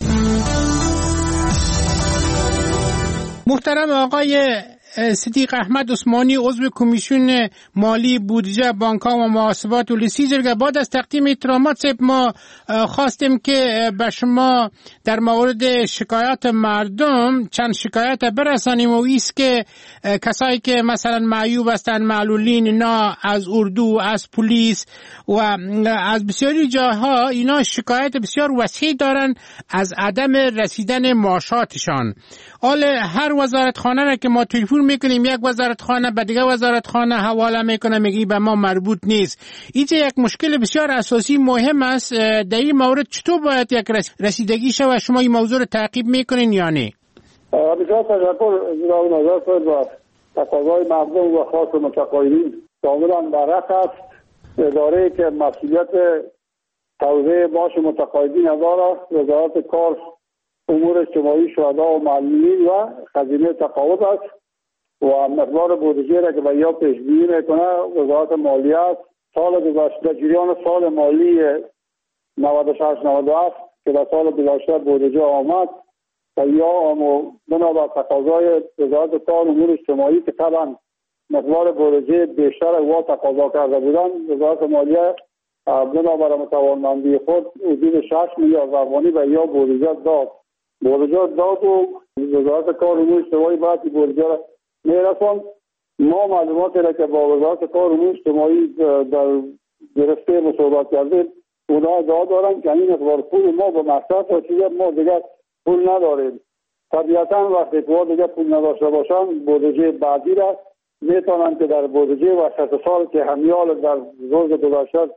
محترم آقای صدیق احمد عثمانی عضو کمیسیون مالی بودجه بانک‌ها و محاسبات ولسی جرگه، بعد از تقدیم احترامات صاحب ما خواستیم که به شما در مورد شکایات مردم چند شکایت برسانیم و ایست که کسایی که مثلا معیوب هستند، معلولین، اینا از اردو، از پلیس و از بسیاری جاها اینا شکایت بسیار وسیع دارن از عدم رسیدن معاشاتشان. حال هر وزارتخانه را که ما تلفن میکنیم یک وزارتخانه به دیگه وزارتخانه حواله میکنه میگی به ما مربوط نیست. اینجا یک مشکل بسیار اساسی مهم است. در این مورد چطور باید یک رسیدگی شود؟ شما این موضوع رو تعقیب میکنین یا نه؟ بسیار تشکر جناب نظر صاحب و تقاضای مردم و خاص متقاعدین کاملا برعکس است. اداره که مسئولیت توزیع معاش متقاعدین ندارد، وزارت کار امور اجتماعی شهدا و معلولین و خزینه تقاعد است و مقدار بودجه را که به یا پیش‌بینی میکنه وزارت مالیه است. سال گذشته جریان سال مالی نود و شش نود و هفت که در سال گذشته بودجه آمد و یا بنابر تقاضای وزارت کار امور اجتماعی که طبعا مقدار بودجه بیشتر و تقاضا کرده بودن، وزارت مالیه بنابر متوانمندی خود حدود شش میلیارد افغانی به یا بودجه داد. بودجه داد و وزارت کار امور اجتماعی باید بودجه را میرساند. ما معلوماتی را که با وزارت کار امور اجتماعی در گرفته مصاحبت کردیم اونها ادعا دارن که این مقدار پول ما به مصرف و چیزا ما دیگر پول نداریم. طبیعتا وقتی که دیگر پول نداشته باشن بودجه بعدی را میتونن که در بودجه و شصت سال که همیال در روز گذشته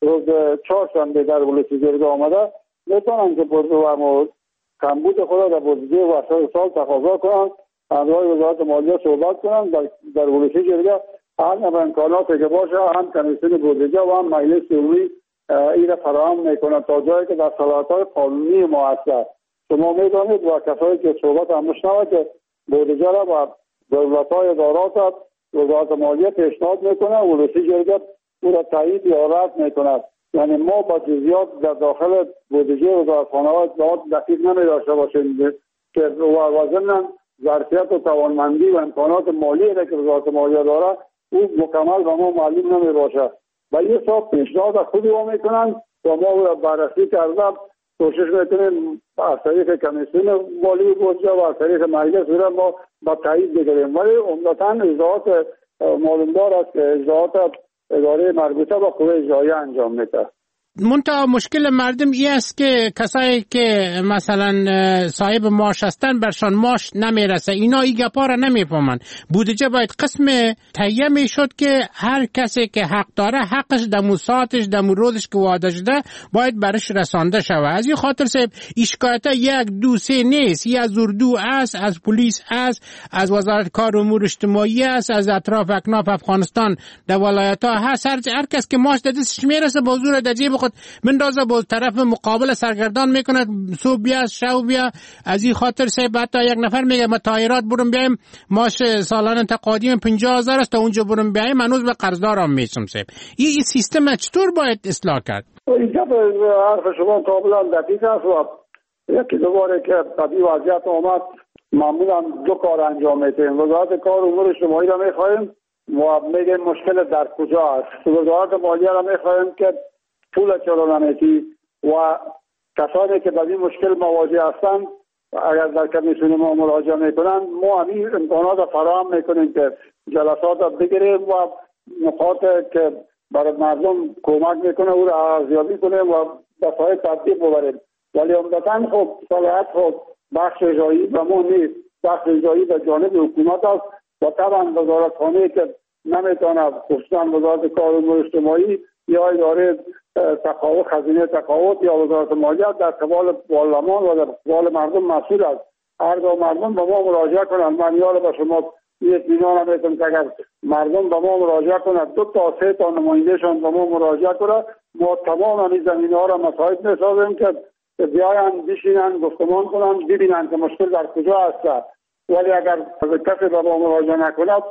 روز چهارشنبه در ولایت جرگه آمده میتونن که بردو کمبود خود در بودجه وسط سال تقاضا کنن، همراه وزارت مالیه صحبت کنن در, در ولایت جرگه هم امکاناتی که باشه هم کمیسیون بودجه و هم مجلس عمومی این را فراهم میکنن تا جایی که در صلاحیت‌های قانونی ما هست. شما میدانید و کسایی که صحبت هم میشنوند که بودجه را با دولت‌های ادارات وزارت مالیه پیشنهاد میکنه و ولایت جرگه او را تایید یا رد میکند. یعنی ما با جزئیات در داخل بودجه وزارتخانه ها اطلاعات دقیق نمی داشته باشیم که و ضمن ظرفیت و توانمندی و امکانات مالی را که وزارت مالیه داره او مکمل به ما معلوم نمی باشه و یه صاحب پیشنهاد خود ما میکنن و ما او را بررسی کرده کوشش میکنیم از طریق کمیسیون مالی بودجه و از طریق مجلس را ما با تایید بگیریم. ولی عمدتاً اجراعات معلومدار است که اجراعات اداره مربوطه با قوه اجراییه انجام میده. منتها مشکل مردم این است که کسایی که مثلا صاحب معاش هستن برشان معاش نمیرسه، اینا این گپا را نمیفهمن. بودجه باید قسم تهیه میشد که هر کسی که حق داره حقش دمو ساعتش دمو روزش که وعده شده باید برش رسانده شود. از این خاطر صاحب اشکایت یک دو سه نیست، یا از اردو است، از پلیس است، از وزارت کار و امور اجتماعی است، از اطراف اکناف افغانستان در ولایت ها هست. هر کس که معاش دستش میرسه با زور در جیب خود مندازه با طرف مقابل سرگردان میکنه، صبح بیا شو بیا. از این خاطر سه حتی یک نفر میگه ما تایرات برم بیایم ماش سالانه تقاضیم پنجاه هزار است تا اونجا برم بیایم هنوز به قرضدارم میشم. سه این سیستم چطور باید اصلاح کرد؟ اینجا حرف شما کاملا دقیق است و یکی دوباره که طبیعی وضعیت آمد معمولا دو کار انجام میدیم. وزارت کار و امور اجتماعی را میخواهیم و میگیم مشکل در کجا است. وزارت مالیه را میخواهیم که پول چرا نمیدی و کسانی که به این مشکل مواجه هستند اگر در کمیسیون ما مراجعه میکنن ما همین امکانات فراهم میکنیم که جلسات بگیریم و نقاط که برای مردم کمک میکنه او را ارزیابی کنیم و به صحیح تطبیق ببریم. ولی عمدتاً خب صلاحیت خود بخش اجرایی به ما نیست، بخش اجرایی به جانب حکومت است و طبعا وزارتخانه که نمیتونه خصوصا وزارت کار و امور اجتماعی یا اداره تقاعد خزینه تقاعد یا وزارت مالیه در قبال پارلمان و در قبال مردم مسئول است. هرگاه مردم به ما مراجعه کنند من یاد به شما یک بینان میتونم که اگر مردم به ما مراجعه کنند دو تا سه تا نمایندهشان به ما مراجعه کنند ما تمام این زمینه ها را مساعد میسازیم که بیاین بشینن گفتمان کنند ببینند که مشکل در کجا است. ولی اگر کسی به ما مراجعه نکند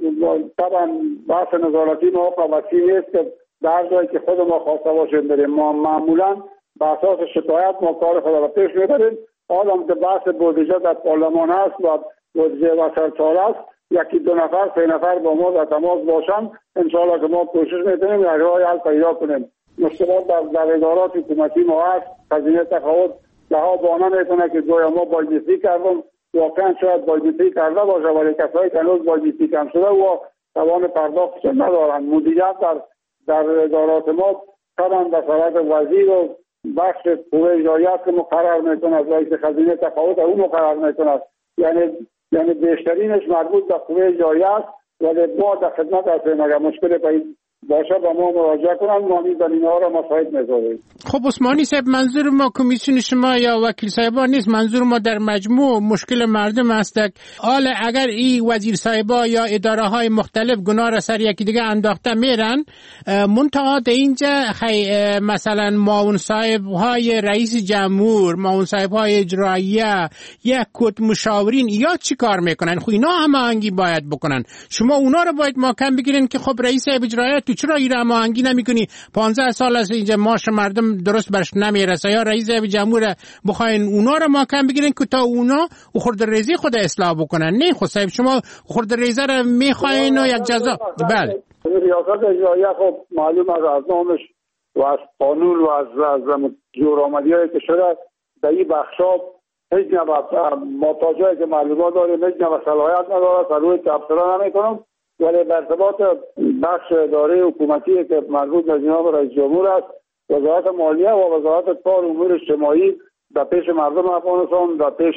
طبعا بحث نظارتی ما وسیع نیست که در جایی که خود ما خواسته باشیم بریم. ما معمولا به اساس شکایت ما کار خود را پیش میبریم. حالا که بحث بودجه در پارلمان است و بودجه وزارتخانه است یکی دو نفر سه نفر با ما در تماس باشن انشاءالله که ما کوشش میکنیم یک راه حل پیدا کنیم. مشکلات در, در ادارات حکومتی ما هست، خزینه تقاعد لها بانه میکنه که گویا ما بایدسی کردم، واقعا شاید بایدسی کرده باشه ولی کسایی که هنوز بایدسی کم شده و توان پرداختش ندارن. مدیریت در در ادارات ما طبعا به صورت وزیر و بخش قوه اجراییه که مقرر میکنه، رئیس خزینه تقاعد او مقرر میکنه، یعنی یعنی بیشترینش مربوط به قوه اجراییه است. ولی ما در خدمت هستیم اگر مشکل پیدا باشه با ما مراجعه کنن ما این زمینه ها را مساعد می‌سازیم. خب عثمانی صاحب منظور ما کمیسیون شما یا وکیل صاحبان نیست، منظور ما در مجموع مشکل مردم است. حالا اگر این وزیر صاحبا یا اداره های مختلف گناه را سر یکی دیگه انداخته میرن منتها در اینجا خی مثلا معاون صاحب های رئیس جمهور، معاون صاحب های اجراییه یک کد مشاورین یا چی کار میکنن؟ خب اینا هماهنگی باید بکنن. شما اونا رو باید محکم بگیرین که خب رئیس اجراییه تو چرا این هماهنگی نمیکنی؟ پانزده سال است اینجا معاش مردم درست برش نمیرسه. یا رئیس جمهور بخواین اونا رو محکم بگیرین که تا اونا خورد ریزی خود اصلاح بکنن. نه خب صاحب شما خورد ریزی رو میخواین و یک جزا. بله ریاست اجراییه خب معلوم از نامش و از قانون و از از جورآمدی‌هایی که شده در این بخشا هیچ نوع ما تا جایی که معلومات داریم هیچ نوع صلاحیت نداره سروی تبصره نمیکنم. ولی به ارتباط بخش اداره حکومتی که مربوط به جناب رئیس جمهور است، وزارت مالیه و وزارت کار و امور اجتماعی در پیش مردم افغانستان، در پیش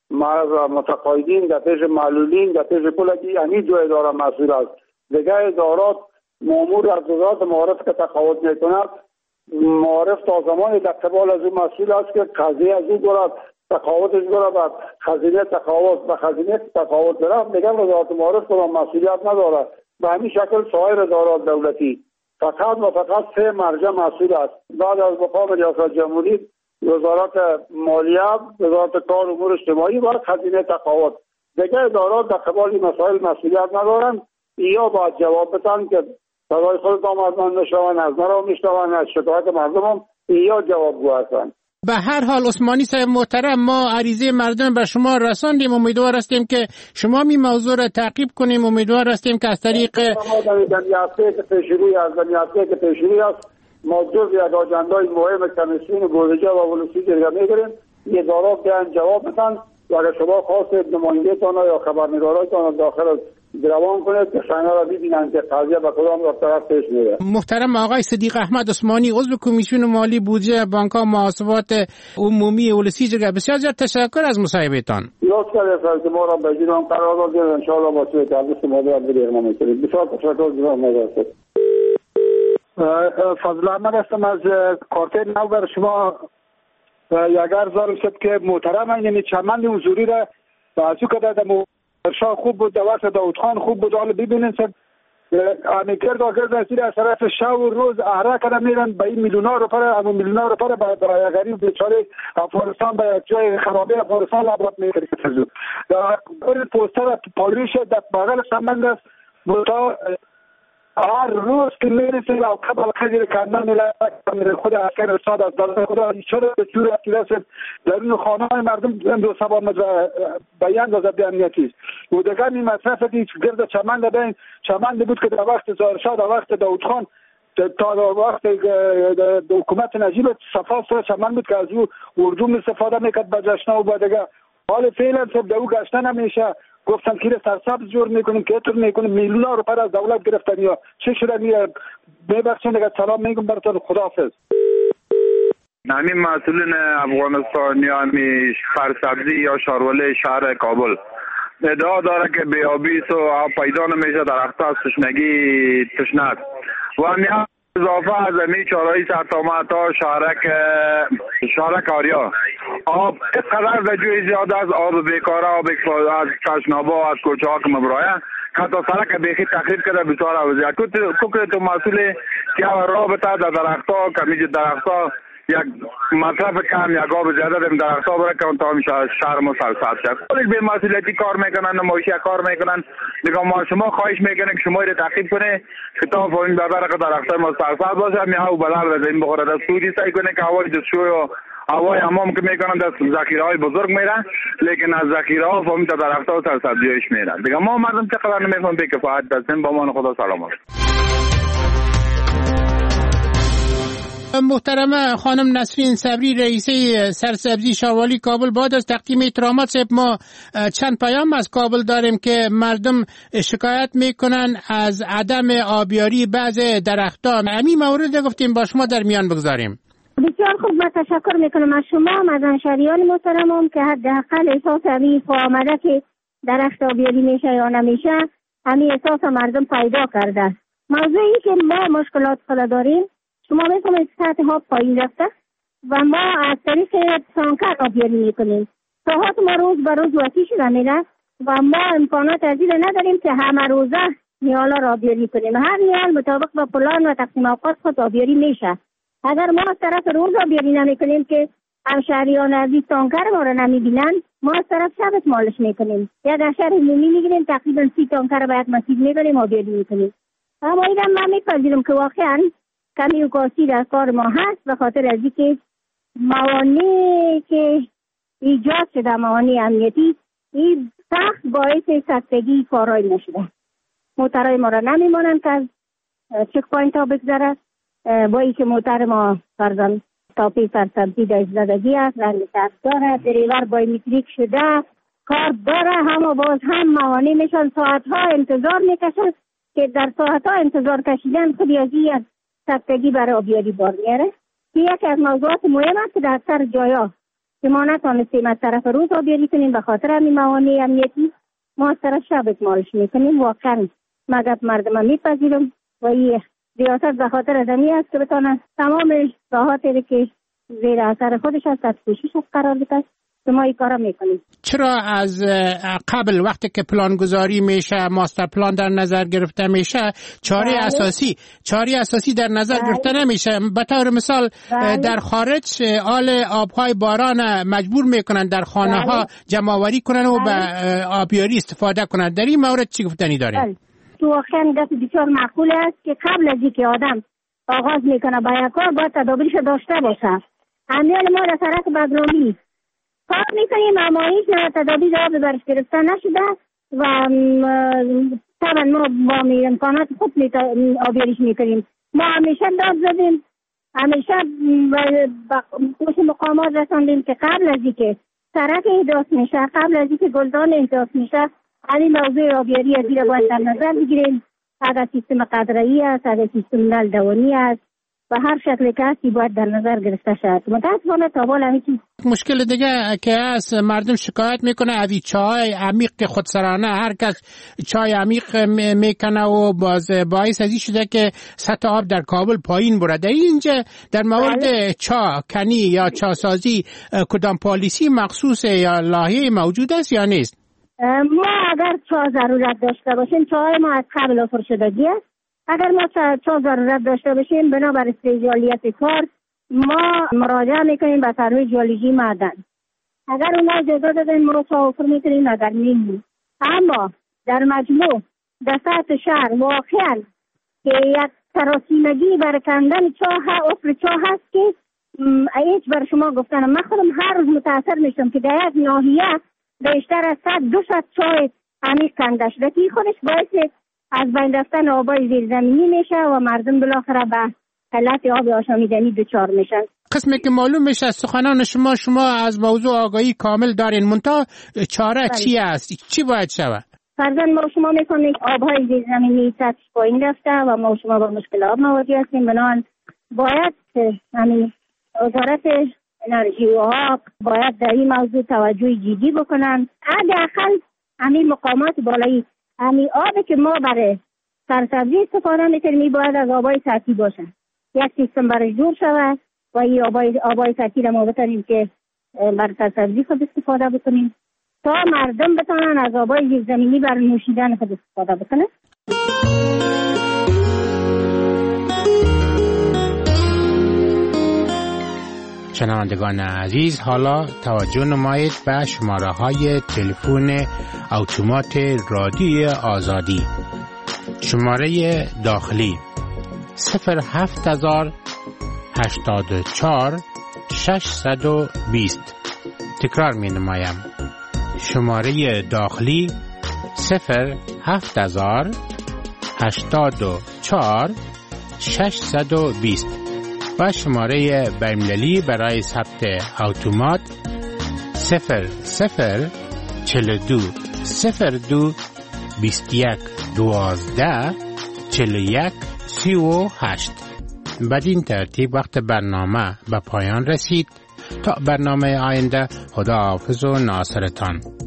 متقاعدین، در پیش معلولین، در پیش کلکی یعنی دو اداره مسئول است. دیگر ادارات مامور از وزارت معارف که تقاعد میکند معارف تا زمانی در قبال از او مسئول است که قضیه از او دارد تقاوتش دارد و خزینه تقاوت و خزینه تقاوت برفت، میگم وزارت معارف کدام مسئولیت ندارد. به همین شکل سایر ادارات دولتی فقط و فقط سه مرجع مسئول است. بعد از مقام ریاست جمهوری وزارت مالیه، وزارت کار و امور اجتماعی و خزینه تقاوت. دیگر ادارات در قبال این مسائل مسئولیت ندارند. یا باید جواب بدن که صدای خودتان از من نشوند، از مرا میشنوند، از شکایت مردم هم یا جوابگو هستند. به هر حال عثمانی صاحب محترم، ما عریضه مردم به شما رساندیم. امیدوار هستیم که شما می موضوع را تعقیب کنیم. امیدوار هستیم که از طریق دمیاتی که پیشروی از دمیاتی که پیشروی است ما جز یک آجندای مهم کمیسیون بودجه و ولوسی دیگر میگیریم. یه دارا بیان جواب بدن و اگر شما خواست نماینده تان یا خبرنگارایتان داخل گروان کنید که شما را ببینند که قضیه به کدام را طرف پیش میره. محترم آقای صدیق احمد عثمانی، عضو کمیسیون مالی بودجه بانک‌ها محاسبات عمومی ولسی جگر، بسیار زیاد تشکر از مصاحبهتان. یاد کردید که ما را به جناب قرار دادید، ان شاء الله با توی تدریس مدیر بدیم می‌کنیم. بسیار تشکر جناب مدیر. فضل احمد هستم از کارت نو بر شما. اگر زار شد که محترم این چمن حضوری را بازو کرده در شاه خوب بود، دوست داود خان خوب بود. حالا ببینید سر امیکرد و گرد نسیر از طرف شب و روز احرا کردن میرن به این میلیون ها رو پر همون میلیون ها رو پر برای غریب بیچاره افغانستان به جای خرابه افغانستان لابد میکنه. در پوستر پالیش در بغل سمند است بودا هر روز که میرسه و قبل خیلی کندن میره خود عسکر استاد از دولت خدا چرا به جور اطلاعات در این خانه های مردم دو سبا بیان و ضد امنیتی است. و دیگر این مصرف دیگه گرد چمند بین چمند بود که در وقت زارشاه در وقت داود خان تا در وقت حکومت نجیب صفا سر چمند بود که از او اردو استفاده میکرد به جشنه و با دیگر. حال فعلا سب در او گشتن نمیشه. گفتن که سرسبز جور میکنیم که اتر میکنیم میلیون ها رو پر از دولت گرفتن یا چه شده میه. ببخشید دیگه سلام میگم براتون، خداحافظ. همین مسئولین افغانستان یا همین خرسبزی یا شارول شهر کابل ادعا داره که بیابیس و پیدا نمیشه، درخت از تشنگی تشنه و همین اضافه از همین چارهای سرطامت ها شهرک شهرک آریا آب قدر در جوی زیاد از آب بیکاره، آب از چشنابا از کوچه ها که مبرایه حتی سرک بیخی تخریب کرده بسیار عوضیه کوکر تو مسئولی که رابطه در درخت ها کمیج درخت ها یک مصرف کم یک آب زیاده در درخت ها برای که تا میشه شهر ما سرسبز شد. خودش به مسئولیتی کار میکنن، نمایشی کار میکنن. دیگه ما شما خواهش میکنه که شما رو تعقیب کنه که تا فهمیم ببره که درخت های ما سرسبز باشه. می هاو بلال و زمین بخوره در سودی سعی کنه که هوای دستشوی و هوای حمام که میکنن در ذخیره های بزرگ میرن، لیکن از ذخیره ها فهمیم تا درخت ها و سرسبزیش میرن. دیگه ما مردم چقدر نمیفهم به کفایت دستیم. با مان خدا سلامت. محترم خانم نسرین صبری، رئیسه سرسبزی شاوالی کابل، بعد از تقدیم احترامات صاحب ما چند پیام از کابل داریم که مردم شکایت میکنن از عدم آبیاری بعض درختان. همین مورد گفتیم با شما در میان بگذاریم. بسیار خوب، من تشکر میکنم از شما مدنشریان محترمم که حداقل احساس همین آمده که درخت آبیاری میشه یا نمیشه همین احساس مردم پیدا کرده. موضوعی که ما مشکلات خود داریم، شما میتونید سطح ها پایین رفته و ما از طریق تانکر آبیاری میکنیم. ساعات ما روز به روز وسیع شده میره و ما امکانات از این نداریم که همه روزه نیالا را آبیاری کنیم. هر نیال مطابق با پلان و تقسیم اوقات خود آبیاری میشه. اگر ما از طرف روز آبیاری نمیکنیم که همشهریان عزیز تانکر ما را نمیبینن، ما از طرف شبت مالش میکنیم. یا در شهر عمومی میگیریم تقریبا سی تانکر باید مسیح میبریم آبیاری میکنیم. اما ایدم من میپذیرم که واقعا کمی اوکاسی در کار ما هست به خاطر از اینکه موانعی که ایجاد شده، موانع امنیتی، این سخت باعث سستگی کارایی نشده. موترهای ما را نمیمانند که از چک پوینت ها بگذره. با اینکه موتر ما فرزن تاپی سرسبزی در زدگی است، رنگ سبز داره، دریور بایومتریک شده، کار داره، هم باز هم موانع میشن. ساعت ها انتظار میکشن که در ساعت ها انتظار کشیدن خودی از این سستگی برای آبیاری بار میاره. یکی از موضوعات مهم است که در اکثر جایا که ما نتانستیم از طرف روز آبیاری کنیم به خاطر همین موانع امنیتی، ما از طرف شب مالش میکنیم. واقعا مگه مردم میپذیرم و این ریاست به خاطر ازمی است که بتانن تمام راحاتی که زیر اثر خودش هست از کوشش قرار بده که ما این کارا میکنیم. چرا از قبل وقتی که پلان گذاری میشه، ماستر پلان در نظر گرفته میشه، چاره بله. اساسی چاره اساسی در نظر بله. گرفته نمیشه؟ به طور مثال بله. در خارج آل آبهای باران مجبور میکنن در خانه بله. ها جمع آوری کنن و بله. به آبیاری استفاده کنن. در این مورد چی گفتنی داریم؟ بله. تو واقعا گفت بسیار معقول است که قبل از اینکه آدم آغاز میکنه با یک کار باید تدابیرش داشته باشه. امیال ما در سرک بدنامی کار میکنیم اما هیچ نه تدابیر آب برش گرفته نشده و طبعا ما با امکانات خود آبیاریش میکنیم. ما همیشه داد زدیم، همیشه به مقامات رساندیم که قبل از اینکه سرک احداث میشه، قبل از اینکه گلدان احداث میشه، این موضوع آبیاری از این باید در نظر بگیریم. اگر سیستم قطره‌ای است، اگر سیستم نل دوانی است و هر شکل که هستی باید در نظر گرفته شد. متاسفانه تا حالا هیچ مشکل دیگه که از مردم شکایت میکنه اوی چای عمیق که خودسرانه هر کس چای عمیق میکنه و باز باعث ازی شده که سطح آب در کابل پایین بره. در اینجا در مورد بله. چا کنی یا چا سازی کدام پالیسی مخصوص یا لایحه موجود است یا نیست؟ ما اگر چا ضرورت داشته باشیم، چای ما از قبل آفر شدگی است. اگر ما چا ضرورت داشته باشیم بنابر استیجالیت کار ما مراجعه میکنیم به سروی ژئولوژی معدن. اگر اونا اجازه دادن ما چا آفر میکنیم، اگر نمیدیم. اما در مجموع در سطح شهر واقعا که یک سراسیمگی بر کندن چا آفر چا هست که هیچ بر شما گفتنم. من خودم هر روز متاثر میشم که در یک ناحیه بیشتر از صد دو صد چای عمیق کنده شده که خودش باعث از بین رفتن آبای زیرزمینی میشه و مردم بالاخره به حالت آب آشامیدنی دچار میشن. قسمی که معلوم میشه از سخنان شما شما از موضوع آگاهی کامل دارین، منتها چاره بله. چی است؟ چی باید شود؟ فرضاً ما شما میکنیم آبهای زیرزمینی سطح پایین رفته و ما شما با مشکل آب مواجه هستیم. بنابراین باید همین وزارت انرژی و آب باید در این موضوع توجه جدی بکنن. حداقل همین مقامات بالایی همین آبی که ما برای سرسبزی استفاده میکنیم باید از آبای سطحی باشه. یک سیستم برای جور شود و این آبای آبای سطحی را ما بتونیم که برای سرسبزی خود استفاده بکنیم تا مردم بتونن از آبای زیرزمینی برای نوشیدن خود استفاده بکنن. شنوندگان عزیز، حالا توجه نمایید به شماره های تلفن اتومات رادیوی آزادی. شماره داخلی صفر هفت هزار هشتاد و چهار ششصد و بیست. تکرار می نمایم. شماره داخلی صفر هفت هزار هشتاد و چهار ششصد و بیست و شماره بین‌المللی برای ثبت اتومات صفر صفر چهل و دو صفر دو بیست و یک دوازده چهل و یک سی و هشت. بدین ترتیب وقت برنامه به پایان رسید. تا برنامه آینده، خدا حافظ و ناصرتان.